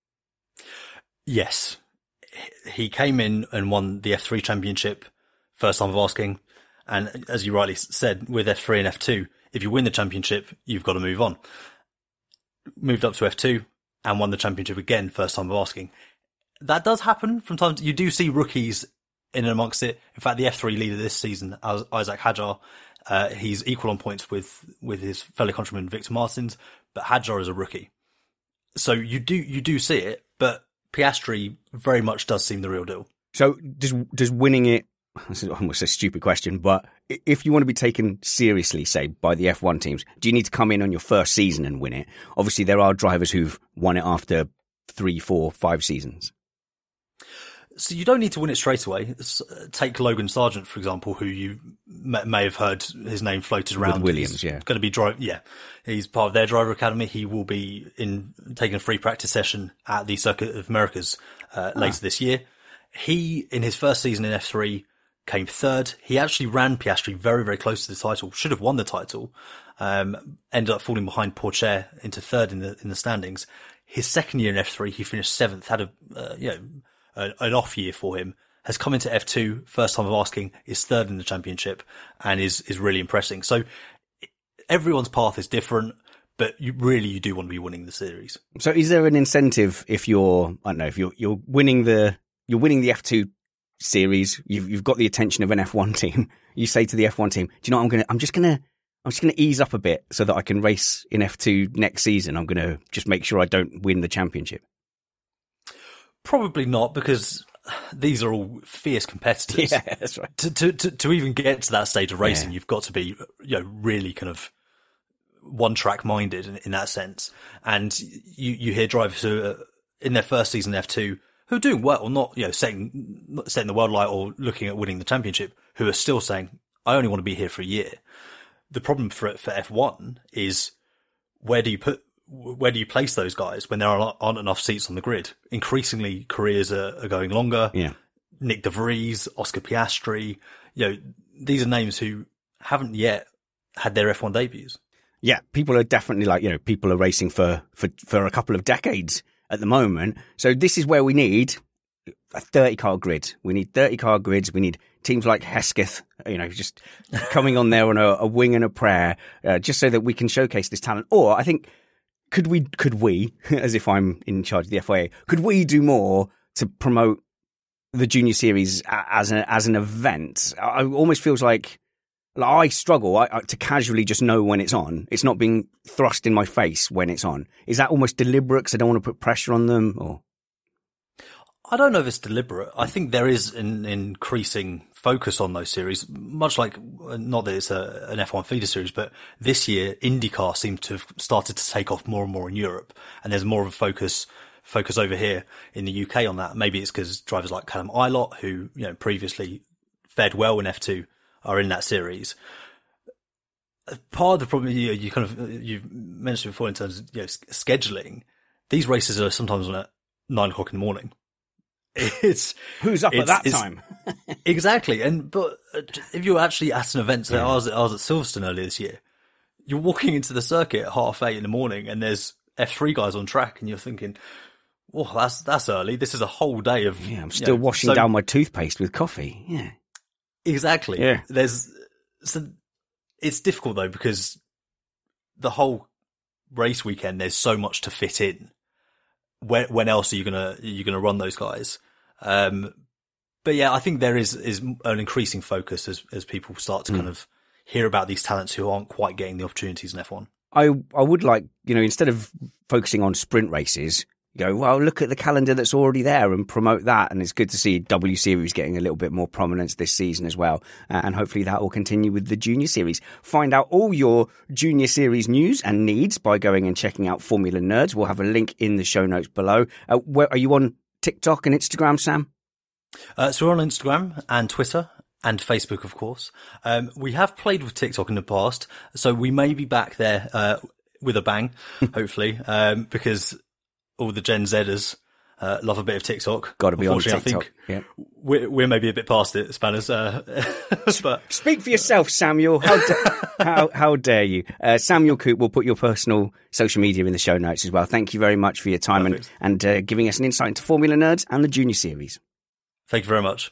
Yes. He came in and won the F3 championship, first time of asking. And as you rightly said, with F3 and F2, if you win the championship, you've got to move on. Moved up to F2 and won the championship again, first time of asking. That does happen from time to time. You do see rookies in and amongst it. In fact, the F3 leader this season, Isaac Hadjar, he's equal on points with his fellow countryman Victor Martins, but Hadjar is a rookie. So you do see it, but Piastri very much does seem the real deal. So does winning it, this is almost a stupid question, but if you want to be taken seriously, say, by the F1 teams, do you need to come in on your first season and win it? Obviously, there are drivers who've won it after 3, 4, 5 seasons. So you don't need to win it straight away. Take Logan Sargent, for example, who you may have heard his name floated around. With Williams, he's yeah. Going to be he's part of their driver academy. He will be taking a free practice session at the Circuit of Americas later this year. He, in his first season in F3, came third. He actually ran Piastri very, very close to the title. Should have won the title. Ended up falling behind Pourchaire into third in the standings. His second year in F3, he finished seventh. Had an off year for him. Has come into F2, first time of asking, is third in the championship, and is really impressing. So everyone's path is different, but you do want to be winning the series. So is there an incentive if you're winning the F2 series, you've got the attention of an F1 team, you say to the F1 team, do you know what, I'm just gonna ease up a bit so that I can race in F2 next season. I'm gonna just make sure I don't win the championship. Probably not, because these are all fierce competitors. Yeah, that's right. To even get to that stage of racing, you've got to be really kind of one track minded in that sense. And you hear drivers who are in their first season F2 who are doing well, not setting the world light or looking at winning the championship, who are still saying, I only want to be here for a year. The problem for F1 is where do you place those guys when there aren't enough seats on the grid? Increasingly, careers are going longer. Yeah. Nick De Vries, Oscar Piastri, these are names who haven't yet had their F1 debuts. Yeah, people are definitely people are racing for a couple of decades at the moment. So this is where we need a 30-car grid. We need 30-car grids. We need teams like Hesketh, just coming on there on a wing and a prayer, just so that we can showcase this talent. Or I think, could we, as if I'm in charge of the FIA, could we do more to promote the Junior Series as an event? It almost feels like I struggle to casually just know when it's on. It's not being thrust in my face when it's on. Is that almost deliberate because I don't want to put pressure on them? Or I don't know if it's deliberate. I think there is an increasing focus on those series, much like, not that it's an F1 feeder series, but this year IndyCar seems to have started to take off more and more in Europe, and there's more of a focus over here in the UK on that. Maybe it's because drivers like Callum Ilott, who previously fared well in F2, are in that series. Part of the problem you've mentioned before in terms of scheduling, these races are sometimes on at 9 o'clock in the morning. Who's up at that time? Exactly. But if you're actually at an event, I was at Silverstone earlier this year, you're walking into the circuit at 8:30 in the morning and there's F3 guys on track and you're thinking, oh, that's early. This is a whole day of... Yeah, I'm still washing down my toothpaste with coffee. Yeah. Exactly. Yeah. It's difficult though, because the whole race weekend, there's so much to fit in. When else are you gonna run those guys? But yeah, I think there is an increasing focus as people start to kind of hear about these talents who aren't quite getting the opportunities in F1. I would like, instead of focusing on sprint races, go, well, look at the calendar that's already there and promote that. And it's good to see W Series getting a little bit more prominence this season as well. And hopefully that will continue with the Junior Series. Find out all your Junior Series news and needs by going and checking out Formula Nerds. We'll have a link in the show notes below. Where are you on TikTok and Instagram, Sam? So we're on Instagram and Twitter and Facebook, of course. We have played with TikTok in the past, so we may be back there with a bang, hopefully, because all the Gen Zers love a bit of TikTok. Got to be on TikTok. I think yeah. we're maybe a bit past it, Spanners. But speak for yourself, Samuel. How dare you? Samuel Coop will put your personal social media in the show notes as well. Thank you very much for your time and giving us an insight into Formula Nerds and the Junior Series. Thank you very much.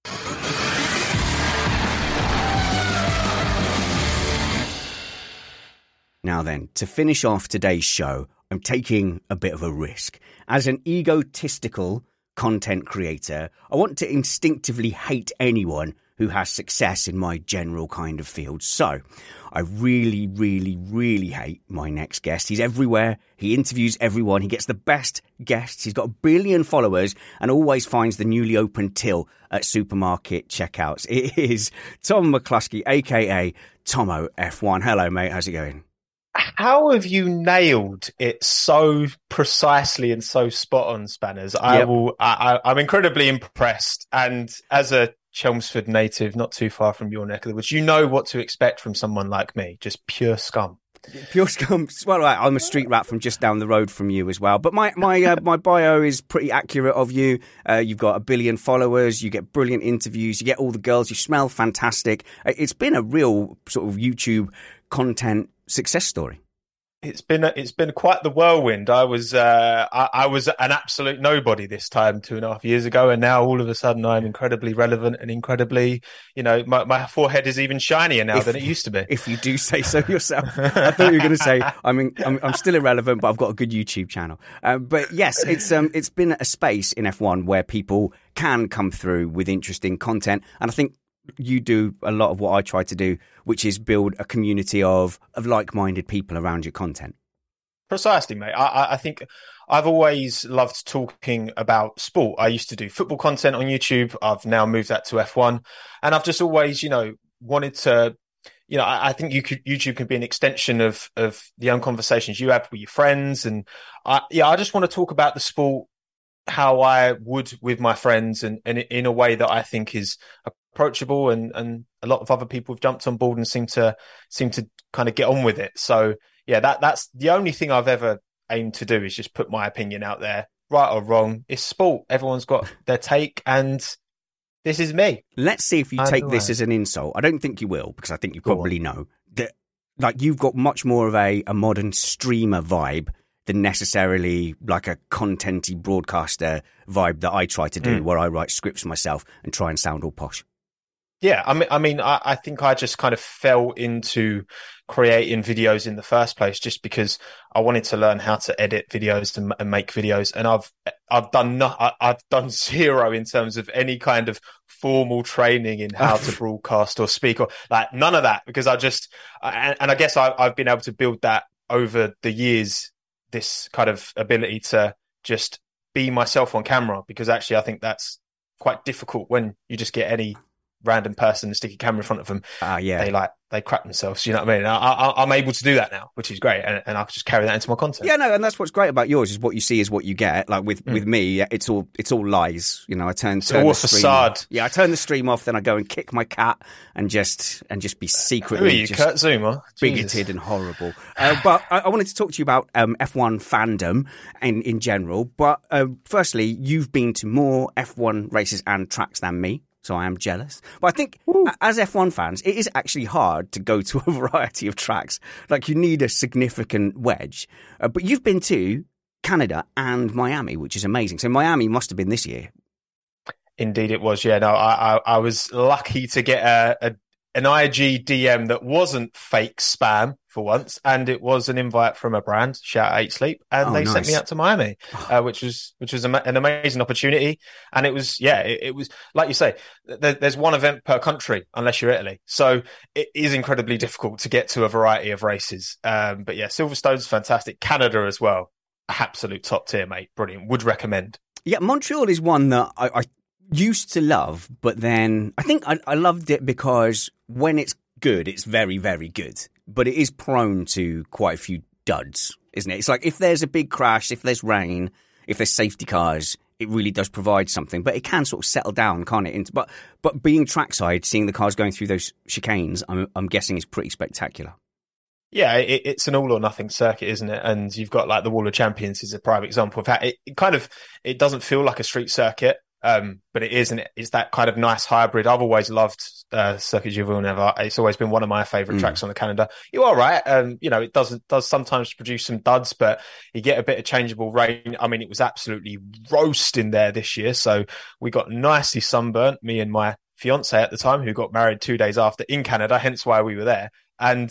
Now then, to finish off today's show, I'm taking a bit of a risk. As an egotistical content creator, I want to instinctively hate anyone who has success in my general kind of field. So I really, really, really hate my next guest. He's everywhere. He interviews everyone. He gets the best guests. He's got 1 billion followers and always finds the newly opened till at supermarket checkouts. It is Tom McCluskey, a.k.a. Tomo F1. Hello, mate. How's it going? How have you nailed it so precisely and so spot on, Spanners? I'm incredibly impressed. And as a Chelmsford native, not too far from your neck of the woods, you know what to expect from someone like me. Just pure scum. Pure scum. Well, I'm a street rat from just down the road from you as well. But my bio is pretty accurate of you. You've got 1 billion followers. You get brilliant interviews. You get all the girls. You smell fantastic. It's been a real sort of YouTube content success story. It's been quite the whirlwind. I was an absolute nobody this time 2.5 years ago, and now all of a sudden I'm incredibly relevant and incredibly, my forehead is even shinier now than it used to be. If you do say so yourself. I thought you were going to say I'm still irrelevant, but I've got a good YouTube channel. But yes, it's been a space in F1 where people can come through with interesting content, and I think you do a lot of what I try to do, which is build a community of like-minded people around your content. Precisely, mate. I think I've always loved talking about sport. I used to do football content on YouTube. I've now moved that to F1, and I've just always, wanted to. I think YouTube can be an extension of the young conversations you have with your friends, and I just want to talk about the sport how I would with my friends, and in a way that I think is approachable, and a lot of other people have jumped on board and seem to kind of get on with it. So yeah, that's the only thing I've ever aimed to do, is just put my opinion out there, right or wrong. It's sport. Everyone's got their take, and this is me. Let's see if you take this as an insult. I don't think you will, because I think you probably know that, like, you've got much more of a modern streamer vibe than necessarily like a contenty broadcaster vibe that I try to do, where I write scripts myself and try and sound all posh. Yeah, I think I just kind of fell into creating videos in the first place just because I wanted to learn how to edit videos and make videos, and I've done zero in terms of any kind of formal training in how to broadcast or speak, or like none of that, because I guess I've been able to build that over the years, this kind of ability to just be myself on camera, because actually I think that's quite difficult when you just get any random person and stick a camera in front of them. They crap themselves, you know what I mean? I'm able to do that now, which is great, and I can just carry that into my content. Yeah, no, and that's what's great about yours, is what you see is what you get. Like with me, it's all lies. I turn the facade. Yeah, I turn the stream off, then I go and kick my cat and just be secretly who are you, just Kurt Zuma? bigoted Jesus. and horrible. But I wanted to talk to you about F1 fandom in general. But firstly, you've been to more F1 races and tracks than me, so I am jealous. But I think as F1 fans, it is actually hard to go to a variety of tracks. Like, you need a significant wedge. But you've been to Canada and Miami, which is amazing. So Miami must have been this year. Indeed it was, yeah. No, I was lucky to get an IG DM that wasn't fake spam for once, and it was an invite from a brand, shout out 8 Sleep, and they sent me out to Miami, which was an amazing opportunity. And it was like you say, there's one event per country unless you're Italy, so it is incredibly difficult to get to a variety of races. But yeah, Silverstone's fantastic. Canada as well, absolute top tier, mate, brilliant, would recommend. Yeah, Montreal is one that I used to love, but then I think I loved it because when it's good, it's very, very good. But it is prone to quite a few duds, isn't it? It's like if there's a big crash, if there's rain, if there's safety cars, it really does provide something. But it can sort of settle down, can't it? But being trackside, seeing the cars going through those chicanes, I'm guessing is pretty spectacular. Yeah, it's an all or nothing circuit, isn't it? And you've got like the Wall of Champions is a prime example of how it doesn't feel like a street circuit, but it is, and it's that kind of nice hybrid. I've always loved Circuit du Villeneuve. It's always been one of my favourite tracks on the calendar. You are right, it does sometimes produce some duds, but you get a bit of changeable rain. I mean, it was absolutely roasting there this year, so we got nicely sunburnt. Me and my fiance at the time, who got married 2 days after in Canada, hence why we were there. And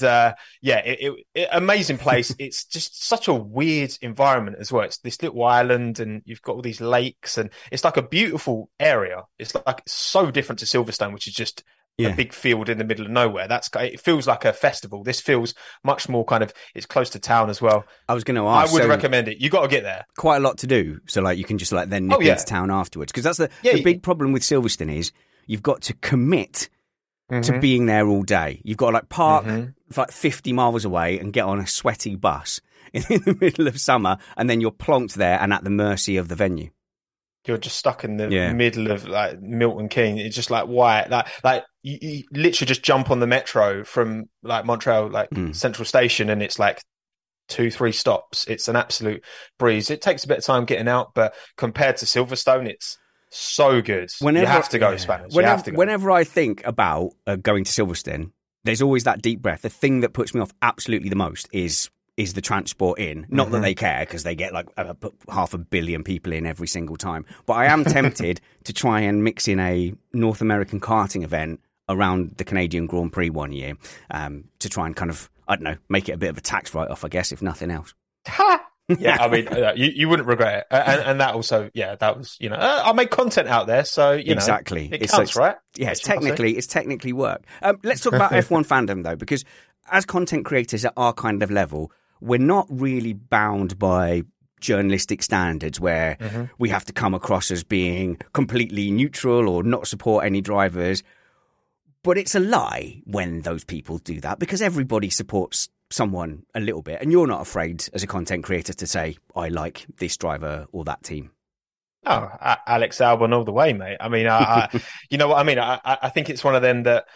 amazing place. It's just such a weird environment as well. It's this little island, and you've got all these lakes, and it's like a beautiful area. It's like so different to Silverstone, which is just a big field in the middle of nowhere. It feels like a festival. This feels much more kind of, it's close to town as well. I was going to ask. I would recommend it. You got to get there. Quite a lot to do, so like you can just like then nip into town afterwards. Because that's the big problem with Silverstone is you've got to commit to being there all day. You've got to like park like 50 miles away and get on a sweaty bus in the middle of summer, and then you're plonked there and at the mercy of the venue. You're just stuck in the middle of like Milton Keynes. It's just like, why? Like you literally just jump on the metro from like Montreal, like Central Station, and it's like 2-3 stops. It's an absolute breeze. It takes a bit of time getting out, but compared to Silverstone, it's so good. You have to go, Spanish. Whenever I think about going to Silverstone, there's always that deep breath. The thing that puts me off absolutely the most is the transport in. Not that they care, because they get like 500 million people in every single time. But I am tempted to try and mix in a North American karting event around the Canadian Grand Prix one year, to try and kind of, I don't know, make it a bit of a tax write-off, I guess, if nothing else. Yeah, I mean, you wouldn't regret it. And that also, that was, I make content out there, so, exactly. It counts, right? Yeah, it's technically work. Let's talk about F1 fandom, though, because as content creators at our kind of level, we're not really bound by journalistic standards where we have to come across as being completely neutral or not support any drivers. But it's a lie when those people do that, because everybody supports someone a little bit, and you're not afraid as a content creator to say, I like this driver or that team. Oh, Alex Albon all the way, mate. I mean, you know what I mean? I think it's one of them that,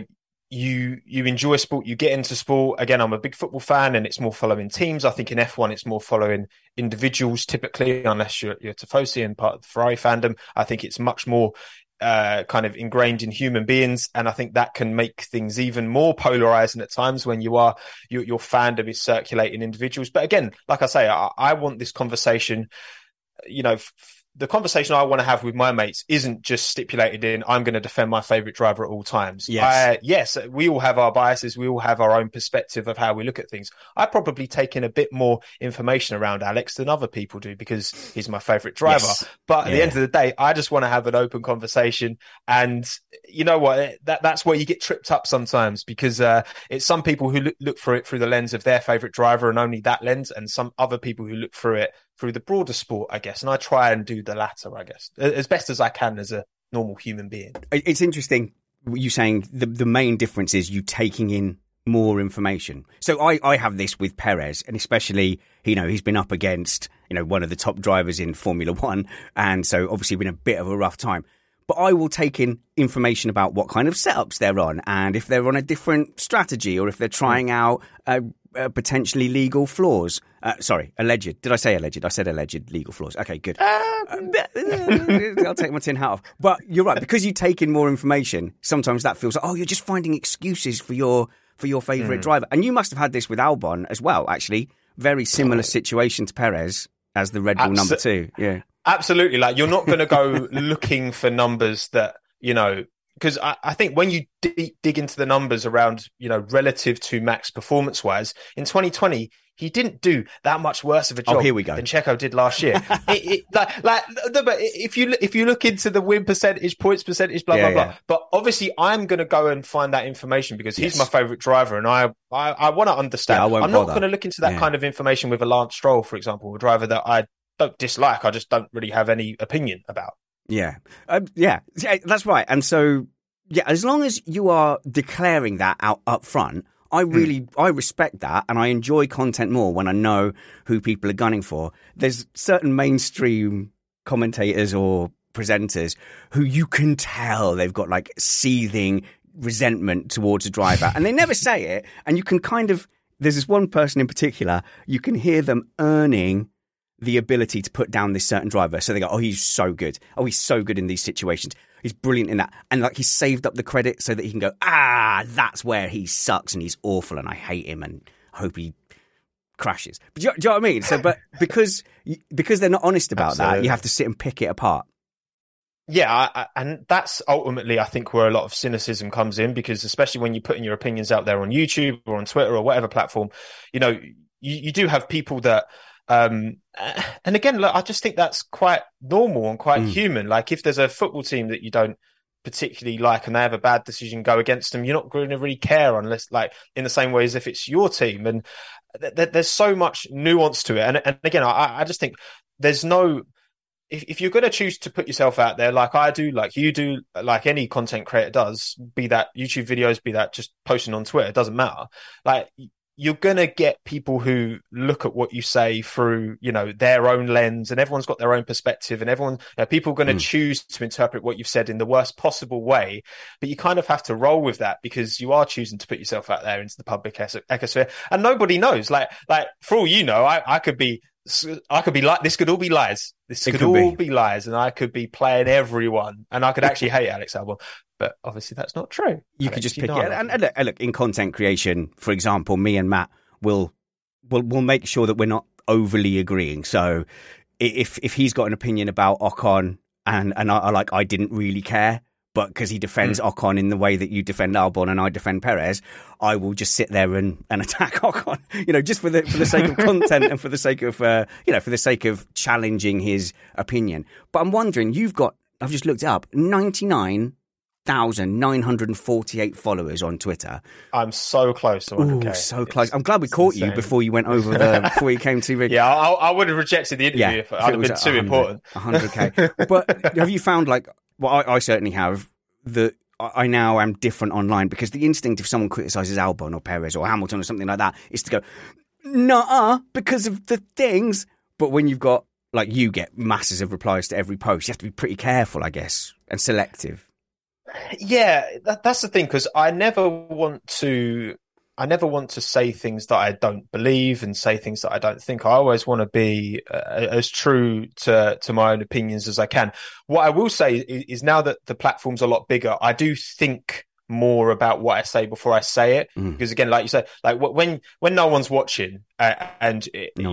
you enjoy sport, you get into sport. Again, I'm a big football fan, and it's more following teams. I think in F1, it's more following individuals typically, unless you're Tifosi and part of the Ferrari fandom. I think it's much more kind of ingrained in human beings, and I think that can make things even more polarizing at times when your fandom is circulating individuals. But again, like I say, I want this conversation, the conversation I want to have with my mates isn't just stipulated in, I'm going to defend my favorite driver at all times. Yes, we all have our biases. We all have our own perspective of how we look at things. I probably take in a bit more information around Alex than other people do because he's my favorite driver. Yes. But at the end of the day, I just want to have an open conversation. And you know what? That's where you get tripped up sometimes, because it's some people who look for it through the lens of their favorite driver and only that lens, and some other people who look through it through the broader sport, I guess. And I try and do the latter, I guess, as best as I can as a normal human being. It's interesting you saying the main difference is you taking in more information. So I have this with Perez, and especially, he's been up against, one of the top drivers in Formula One. And so obviously been a bit of a rough time. But I will take in information about what kind of setups they're on, and if they're on a different strategy, or if they're trying out potentially legal flaws. Sorry, alleged. Did I say alleged? I said alleged legal flaws. Okay, good. I'll take my tin hat off. But you're right, because you take in more information, sometimes that feels like, you're just finding excuses for your favourite driver. And you must have had this with Albon as well, actually. Very similar situation to Perez as the Red Bull number 2. Yeah. Absolutely. Like, you're not going to go looking for numbers that, because I think when you dig into the numbers around, relative to Max performance wise in 2020, he didn't do that much worse of a job than Checo did last year. But if you look into the win percentage, points percentage, blah blah. But obviously, I'm going to go and find that information because he's my favourite driver, and I want to understand. I'm not going to look into that kind of information with a Lance Stroll, for example, a driver that I don't dislike. I just don't really have any opinion about. Yeah, that's right. And so, as long as you are declaring that out up front, I respect that, and I enjoy content more when I know who people are gunning for. There's certain mainstream commentators or presenters who you can tell they've got like seething resentment towards a driver, and they never say it, and you can kind of there's this one person in particular, you can hear them earning the ability to put down this certain driver. So they go, oh, he's so good. Oh, he's so good in these situations. He's brilliant in that. And like he's saved up the credit so that he can go, that's where he sucks and he's awful and I hate him and I hope he crashes. But do you know what I mean? So, but because they're not honest about that, you have to sit and pick it apart. Yeah, and that's ultimately, I think, where a lot of cynicism comes in, because especially when you're putting your opinions out there on YouTube or on Twitter or whatever platform, you know, you do have people that, and again, look, I just think that's quite normal and quite human. Like if there's a football team that you don't particularly like and they have a bad decision, go against them, you're not going to really care unless, like, in the same way as if it's your team. And there's so much nuance to it. And again, I just think there's no... If you're going to choose to put yourself out there, like I do, like you do, like any content creator does, be that YouTube videos, be that just posting on Twitter, it doesn't matter. Like you're going to get people who look at what you say through, you know, their own lens, and everyone's got their own perspective, and everyone, you know, people are going to choose to interpret what you've said in the worst possible way. But you kind of have to roll with that because you are choosing to put yourself out there into the public ecosphere, and nobody knows. Like for all you know, I could be like, this could all be lies. This could all be lies, and I could be playing everyone, and I could actually hate Alex Albon. But obviously, that's not true. You could just pick it. And look, in content creation, for example, me and Matt will make sure that we're not overly agreeing. So if he's got an opinion about Ocon, and I didn't really care, but because he defends Ocon in the way that you defend Albon and I defend Perez, I will just sit there and attack Ocon, you know, just for the sake of content and for the sake of, for the sake of challenging his opinion. But I'm wondering, I've just looked it up, 99,948 followers on Twitter. I'm so close to 100K. Ooh, so close. I'm glad we caught you before you went over before you came to... Yeah, I would have rejected the interview if I'd have been too important. 100K. But have you found, like, well, I certainly have, that I now am different online, because the instinct, if someone criticises Albon or Perez or Hamilton or something like that, is to go, nah, because of the things. But when you've got, like, you get masses of replies to every post, you have to be pretty careful, I guess, and selective. Yeah, that's the thing, because I never want to say things that I don't believe and say things that I don't think. I always want to be as true to my own opinions as I can. What I will say is now that the platform's a lot bigger, I do think more about what I say before I say it. Because again, like you said, like when no one's watching no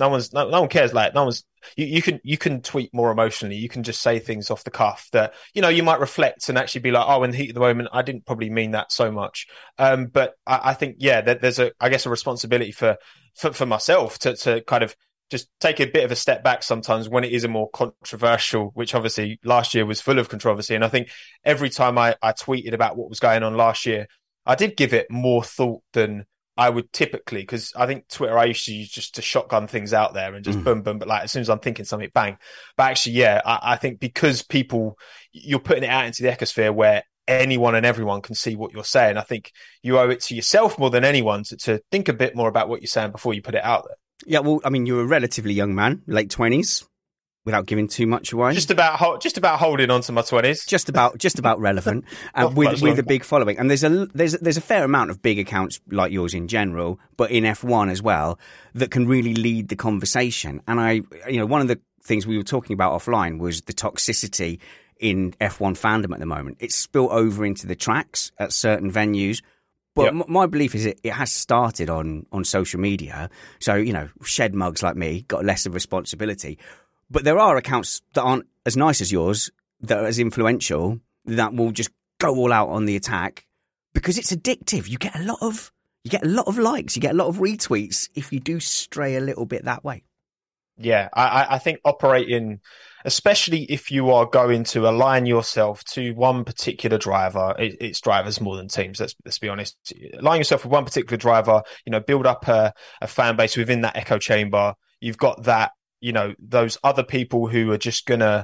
one cares. Like you can tweet more emotionally. You can just say things off the cuff that, you know, you might reflect and actually be like, oh, in the heat of the moment, I didn't probably mean that so much. But I think, yeah, there's a responsibility for myself to kind of just take a bit of a step back sometimes when it is a more controversial, which obviously last year was full of controversy. And I think every time I tweeted about what was going on last year, I did give it more thought than I would typically, because I think Twitter, I used to use just to shotgun things out there and just boom, boom. But like, as soon as I'm thinking something, bang. But actually, yeah, I think because you're putting it out into the ecosphere where anyone and everyone can see what you're saying, I think you owe it to yourself more than anyone to think a bit more about what you're saying before you put it out there. Yeah, well, I mean, you're a relatively young man, late 20s, without giving too much away. Just about holding on to my 20s. Just about relevant, with a big following. And there's a fair amount of big accounts like yours in general, but in F1 as well, that can really lead the conversation. And one of the things we were talking about offline was the toxicity in F1 fandom at the moment. It's spilt over into the tracks at certain venues. But my belief is it has started on social media. So, you know, shed mugs like me got less of responsibility. But there are accounts that aren't as nice as yours, that are as influential, that will just go all out on the attack because it's addictive. You get a lot of likes, you get a lot of retweets if you do stray a little bit that way. Yeah, I think operating, especially if you are going to align yourself to one particular driver, it's drivers more than teams. Let's be honest. Align yourself with one particular driver, you know, build up a fan base within that echo chamber. You've got that, you know, those other people who are just going to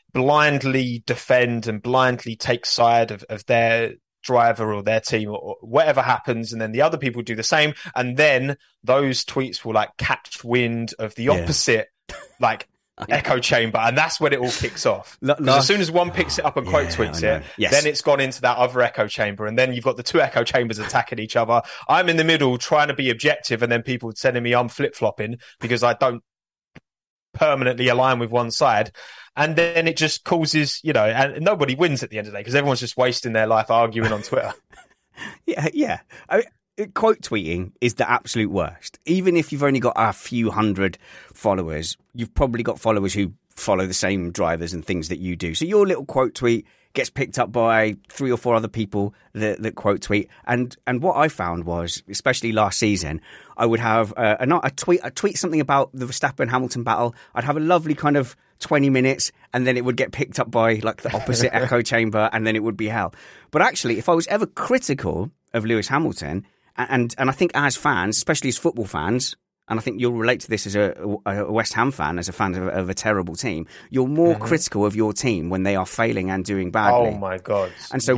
blindly defend and blindly take side of their driver or their team or whatever happens, and then the other people do the same, and then those tweets will like catch wind of the opposite like echo chamber, and that's when it all kicks off. Because as soon as one picks it up and quote tweets it, then it's gone into that other echo chamber, and then you've got the two echo chambers attacking each other. I'm in the middle trying to be objective, and then people telling me I'm flip-flopping because I don't permanently align with one side. And then it just causes, and nobody wins at the end of the day because everyone's just wasting their life arguing on Twitter. Yeah. Quote tweeting is the absolute worst. Even if you've only got a few hundred followers, you've probably got followers who follow the same drivers and things that you do. So your little quote tweet gets picked up by 3 or 4 other people that quote tweet. And what I found was, especially last season, I would have a tweet something about the Verstappen-Hamilton battle. I'd have a lovely kind of 20 minutes, and then it would get picked up by like the opposite echo chamber, and then it would be hell. But actually, if I was ever critical of Lewis Hamilton, and I think as fans, especially as football fans, and I think you'll relate to this as a West Ham fan, as a fan of a terrible team, you're more critical of your team when they are failing and doing badly. Oh my God. And so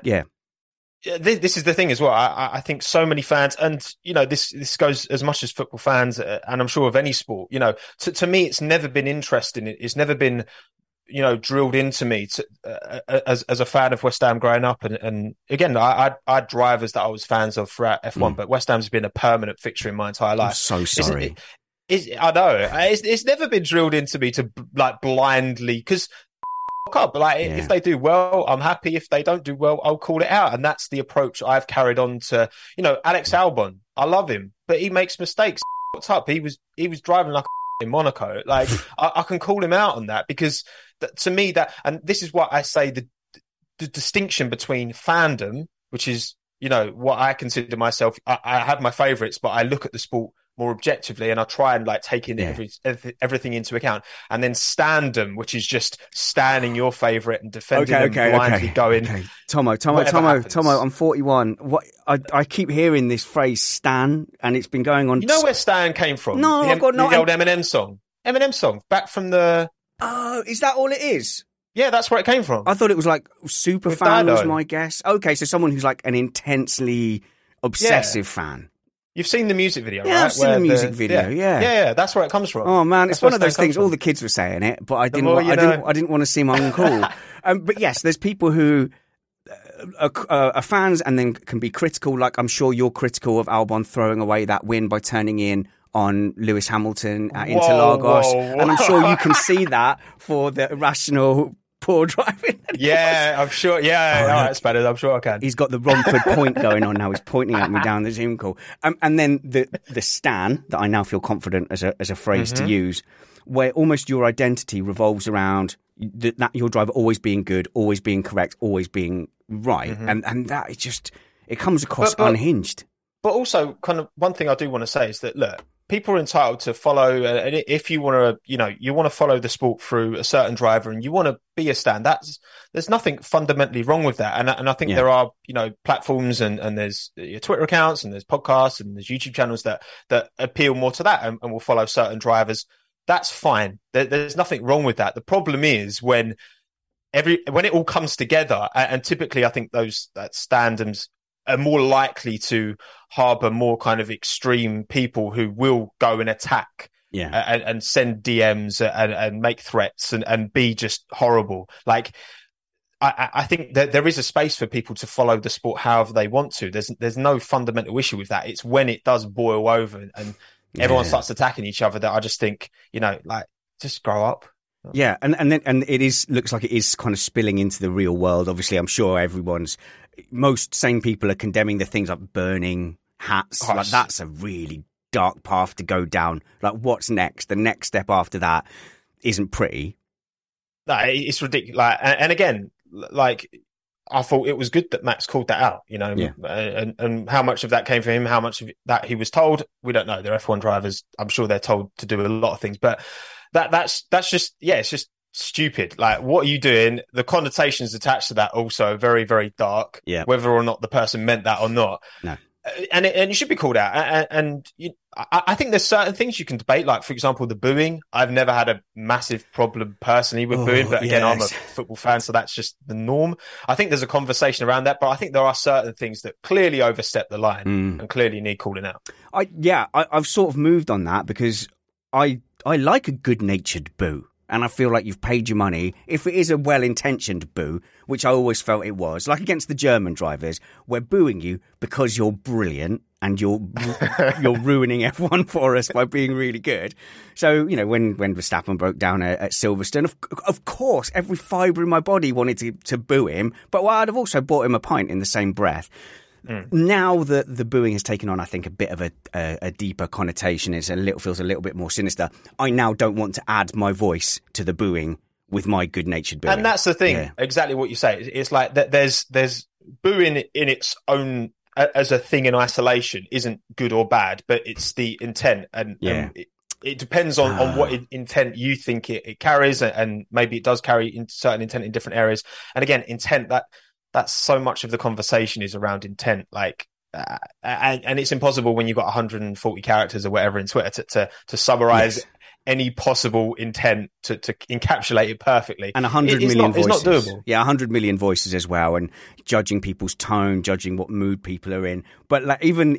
this is the thing as well. I think so many fans, and this goes as much as football fans, and I'm sure of any sport. To me, it's never been interesting. It's never been, drilled into me as a fan of West Ham growing up. And again, I had drivers that I was fans of throughout F1, but West Ham's been a permanent fixture in my entire life. I'm so sorry. I know it's never been drilled into me to like blindly because. Up. If they do well, I'm happy. If they don't do well, I'll call it out. And that's the approach I've carried on to, Alex Albon. I love him, but he makes mistakes. What's up? He was driving like in Monaco. Like I can call him out on that because to me and this is what I say, the distinction between fandom, which is, what I consider myself. I have my favourites, but I look at the sport more objectively, and I try and take in everything into account. And then standom, which is just standing your favourite and defending them blindly going. Okay. Tomo, I'm 41. What I keep hearing this phrase "stan," and it's been going on. You know where Stan came from? No, I've got no. The old Eminem song, back from the. Oh, is that all it is? Yeah, that's where it came from. I thought it was like super fan was my guess. Okay, so someone who's like an intensely obsessive fan. You've seen the music video, right? Yeah, I've seen the music video. Yeah, that's where it comes from. Oh man, it's one of those things. All the kids were saying it, but I didn't want to seem uncool. But yes, there's people who are fans and then can be critical. Like I'm sure you're critical of Albon throwing away that win by turning in on Lewis Hamilton at Interlagos, and I'm sure you can see that for the irrational. Poor driving. Yeah, I'm sure. Yeah, all right, Spanners, I'm sure I can. He's got the Romford point going on now. He's pointing at me down the Zoom call. And then the stan that I now feel confident as a phrase to use, where almost your identity revolves around that your driver always being good, always being correct, always being right, and that it comes across unhinged. But also, kind of one thing I do want to say is that look. People are entitled to follow, and if you want to, you want to follow the sport through a certain driver, and you want to be a stan. There's nothing fundamentally wrong with that, and I think there are, platforms and there's your Twitter accounts and there's podcasts and there's YouTube channels that appeal more to that and will follow certain drivers. That's fine. There's nothing wrong with that. The problem is when it all comes together, and typically I think that standoms are more likely to harbour more kind of extreme people who will go and attack and send DMs and make threats and be just horrible. Like, I think that there is a space for people to follow the sport however they want to. There's no fundamental issue with that. It's when it does boil over and everyone starts attacking each other that I just think, just grow up. Yeah, and it looks like it is kind of spilling into the real world. Obviously, I'm sure most sane people are condemning the things like burning hats. Like that's a really dark path to go down. Like what's next? The next step after that isn't pretty. No, it's ridiculous. And again, I thought it was good that Max called that out, and how much of that came from him, how much of that he was told, we don't know. They're F1 drivers. I'm sure they're told to do a lot of things, but that's just, it's just stupid. Like, what are you doing? The connotations attached to that also are very, very dark. Yeah. Whether or not the person meant that or not. No. And it should be called out. I think there's certain things you can debate, like, for example, the booing. I've never had a massive problem personally with booing, but again, I'm a football fan, so that's just the norm. I think there's a conversation around that, but I think there are certain things that clearly overstep the line and clearly need calling out. I've sort of moved on that because I like a good-natured boo. And I feel like you've paid your money. If it is a well-intentioned boo, which I always felt it was, like against the German drivers, we're booing you because you're brilliant and you're ruining F1 for us by being really good. So, you know, when Verstappen broke down at Silverstone, of course, every fibre in my body wanted to boo him, but I'd have also bought him a pint in the same breath. Now that the booing has taken on, I think, a bit of a deeper connotation, feels a little bit more sinister. I now don't want to add my voice to the booing with my good-natured booing. And that's the thing, exactly what you say. It's like that. There's booing in its own as a thing in isolation isn't good or bad, but it's the intent, and it depends on what intent you think it carries, and maybe it does carry certain intent in different areas. And again, intent that's so much of the conversation is around intent, like, and it's impossible when you've got 140 characters or whatever in Twitter to summarize any possible intent to encapsulate it perfectly. And 100 million voices. It's not doable. Yeah, 100 million voices as well, and judging people's tone, judging what mood people are in. But like even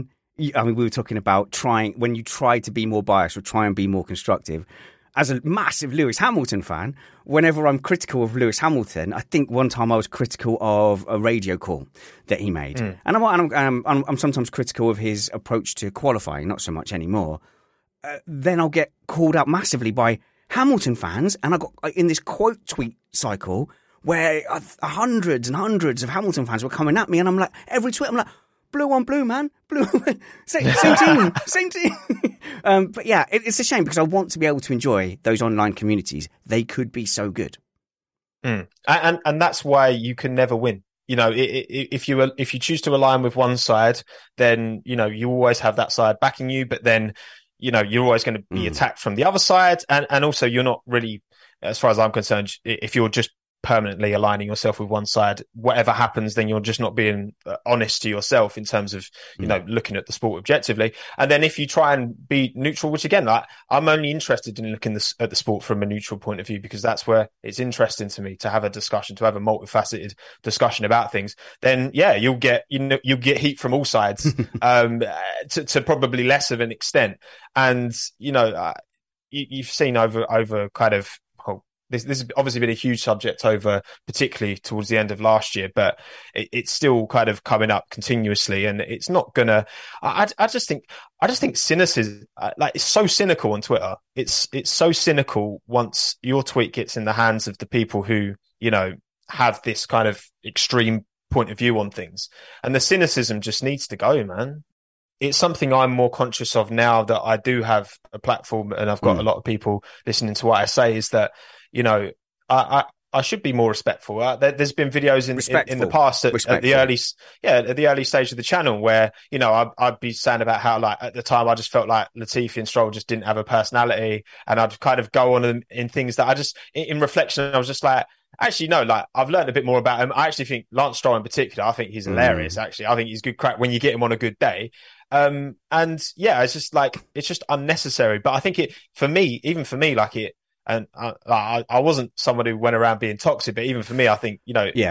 I mean, we were talking about when you try to be more biased or try and be more constructive. As a massive Lewis Hamilton fan, whenever I'm critical of Lewis Hamilton, I think one time I was critical of a radio call that he made. And I'm sometimes critical of his approach to qualifying, not so much anymore. Then I'll get called out massively by Hamilton fans, and I got in this quote tweet cycle where hundreds and hundreds of Hamilton fans were coming at me, and I'm like, every tweet, I'm like, blue on blue, man. Blue, same team, same team. But yeah, it's a shame because I want to be able to enjoy those online communities. They could be so good. And that's why you can never win. You know, if you choose to align with one side, then, you know, you always have that side backing you, but then, you know, you're always going to be attacked from the other side. And also you're not really, as far as I'm concerned, if you're just permanently aligning yourself with one side, whatever happens, then you're just not being honest to yourself in terms of, you know, looking at the sport objectively. And then if you try and be neutral, which again, like, I'm only interested in looking at the sport from a neutral point of view, because that's where it's interesting to me to have a discussion, to have a multifaceted discussion about things. Then you'll get heat from all sides, to probably less of an extent. And, you know, you've seen over kind of, This has obviously been a huge subject over, particularly towards the end of last year, but it's still kind of coming up continuously, and it's not gonna. I just think cynicism, like, it's so cynical on Twitter. It's so cynical once your tweet gets in the hands of the people who, you know, have this kind of extreme point of view on things, and the cynicism just needs to go, man. It's something I'm more conscious of now that I do have a platform and I've got a lot of people listening to what I say, is that, you know, I should be more respectful. There's been videos in the past at the early stage of the channel where, you know, I'd be saying about how, like, at the time I just felt like Latifi and Stroll just didn't have a personality, and I'd kind of go on in things that I just, in reflection, I was just like, actually, no, like, I've learned a bit more about him. I actually think Lance Stroll in particular, I think he's hilarious, actually. I think he's good crack when you get him on a good day. And yeah, it's just like, it's just unnecessary. But I think even for me, like, it, and I wasn't someone who went around being toxic, but even for me, I think, you know,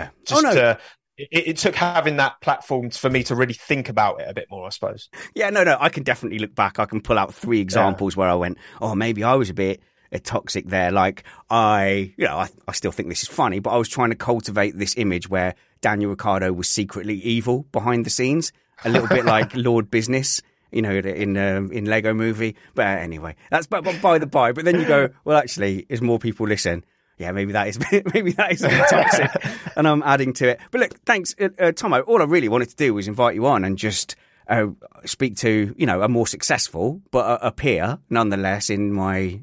it took having that platform for me to really think about it a bit more, I suppose. Yeah, no, I can definitely look back. I can pull out 3 examples where I went, oh, maybe I was a bit toxic there. Like, I still think this is funny, but I was trying to cultivate this image where Daniel Ricciardo was secretly evil behind the scenes, a little bit like Lord Business, you know, in Lego Movie. But anyway, that's by the by. But then you go, well, actually, as more people listen, yeah, maybe that is a bit toxic, and I'm adding to it. But look, thanks, Tomo. All I really wanted to do was invite you on and just speak to, you know, a more successful but a peer nonetheless in my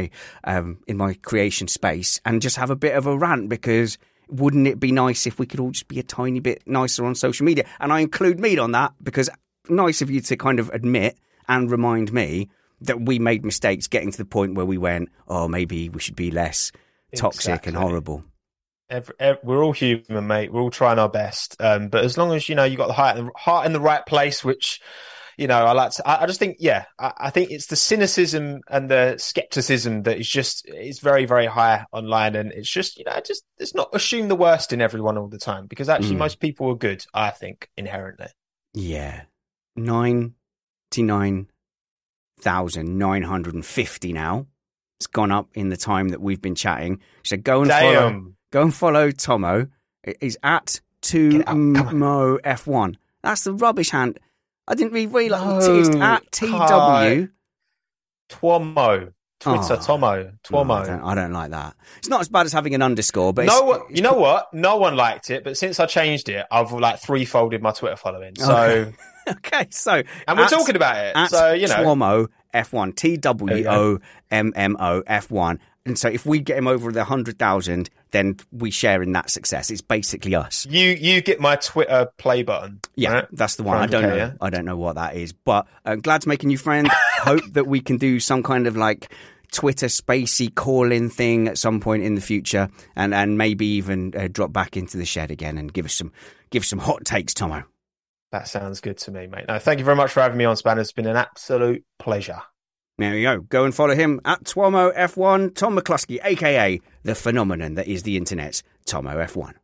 creation space, and just have a bit of a rant, because wouldn't it be nice if we could all just be a tiny bit nicer on social media? And I include me on that, because nice of you to kind of admit and remind me that we made mistakes getting to the point where we went, oh, maybe we should be less toxic and horrible. We're all human, mate. We're all trying our best. But as long as, you know, you got the heart in the right place, which, you know, I just think, I think it's the cynicism and the skepticism that is very, very high online. And it's just, you know, it's not assume the worst in everyone all the time, because actually most people are good, I think, inherently. Yeah. 99% 100,950 now. It's gone up in the time that we've been chatting. So go and follow Tomo. He's at 2Mo F1. That's the rubbish hand. I didn't really realise it's at TW. Twomo. Twitter, Tomo. Twomo. No, I don't like that. It's not as bad as having an underscore, but you know what? No one liked it, but since I changed it, I've like threefolded my Twitter following. So okay, so and we're talking about it. So Twomo F1, TWOMMO F1. And so if we get him over the 100,000, then we share in that success. It's basically us. You get my Twitter play button. Yeah, right? That's the one. I don't know. Yeah? I don't know what that is, but glad to make a new friend. Hope that we can do some kind of like Twitter spacey call-in thing at some point in the future, and maybe even drop back into the shed again and give some hot takes, Tomo. That sounds good to me, mate. No, thank you very much for having me on, Spanner. It's been an absolute pleasure. There we go. Go and follow him at Twomo F1, Tom McCluskey, a.k.a. the phenomenon that is the internet's Tomo F1.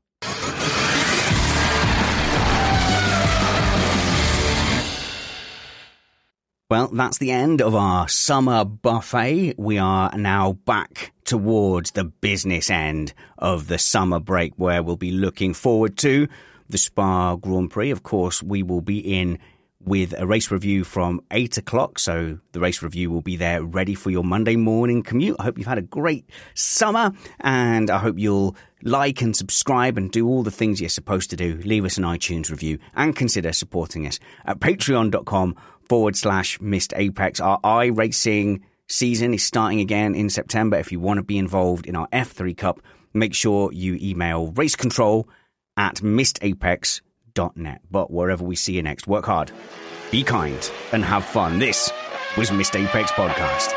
Well, that's the end of our summer buffet. We are now back towards the business end of the summer break, where we'll be looking forward to the Spa Grand Prix. Of course, we will be in with a race review from 8 o'clock. So the race review will be there ready for your Monday morning commute. I hope you've had a great summer, and I hope you'll like and subscribe and do all the things you're supposed to do. Leave us an iTunes review and consider supporting us at patreon.com/Missed Apex. Our iRacing season is starting again in September. If you want to be involved in our F3 Cup, make sure you email racecontrol@missedapex.net. But wherever we see you next, work hard, be kind, and have fun. This was Missed Apex Podcast.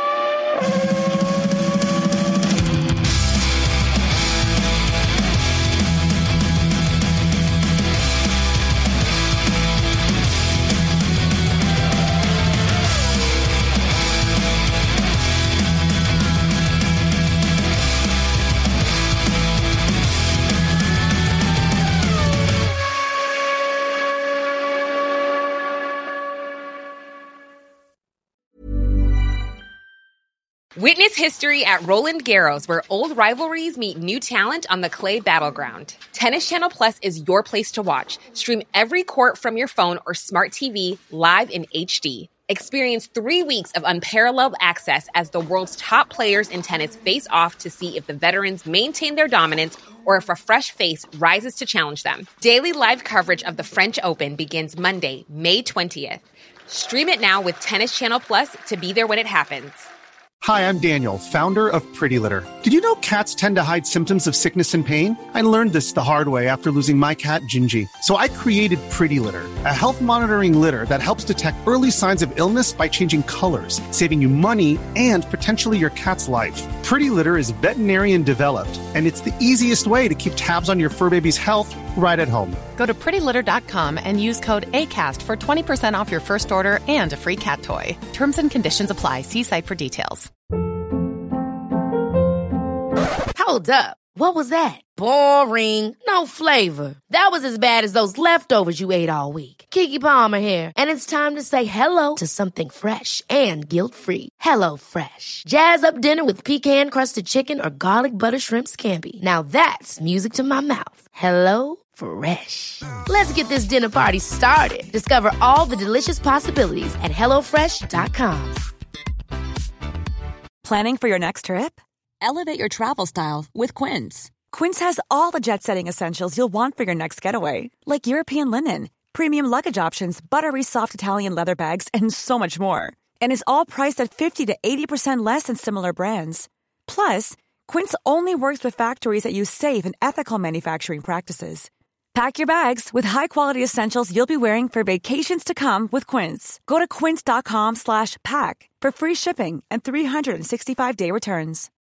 Witness history at Roland Garros, where old rivalries meet new talent on the clay battleground. Tennis Channel Plus is your place to watch. Stream every court from your phone or smart TV live in HD. Experience 3 weeks of unparalleled access as the world's top players in tennis face off to see if the veterans maintain their dominance or if a fresh face rises to challenge them. Daily live coverage of the French Open begins Monday, May 20th. Stream it now with Tennis Channel Plus to be there when it happens. Hi, I'm Daniel, founder of Pretty Litter. Did you know cats tend to hide symptoms of sickness and pain? I learned this the hard way after losing my cat, Gingy. So I created Pretty Litter, a health monitoring litter that helps detect early signs of illness by changing colors, saving you money and potentially your cat's life. Pretty Litter is veterinarian developed, and it's the easiest way to keep tabs on your fur baby's health right at home. Go to prettylitter.com and use code ACAST for 20% off your first order and a free cat toy. Terms and conditions apply. See site for details. Hold up. What was that? Boring. No flavor. That was as bad as those leftovers you ate all week. Keke Palmer here, and it's time to say hello to something fresh and guilt-free. Hello Fresh. Jazz up dinner with pecan-crusted chicken or garlic butter shrimp scampi. Now that's music to my mouth. Hello Fresh. Let's get this dinner party started. Discover all the delicious possibilities at HelloFresh.com. Planning for your next trip? Elevate your travel style with Quince. Quince has all the jet-setting essentials you'll want for your next getaway, like European linen, premium luggage options, buttery soft Italian leather bags, and so much more. And is all priced at 50 to 80% less than similar brands. Plus, Quince only works with factories that use safe and ethical manufacturing practices. Pack your bags with high-quality essentials you'll be wearing for vacations to come with Quince. Go to quince.com/pack for free shipping and 365-day returns.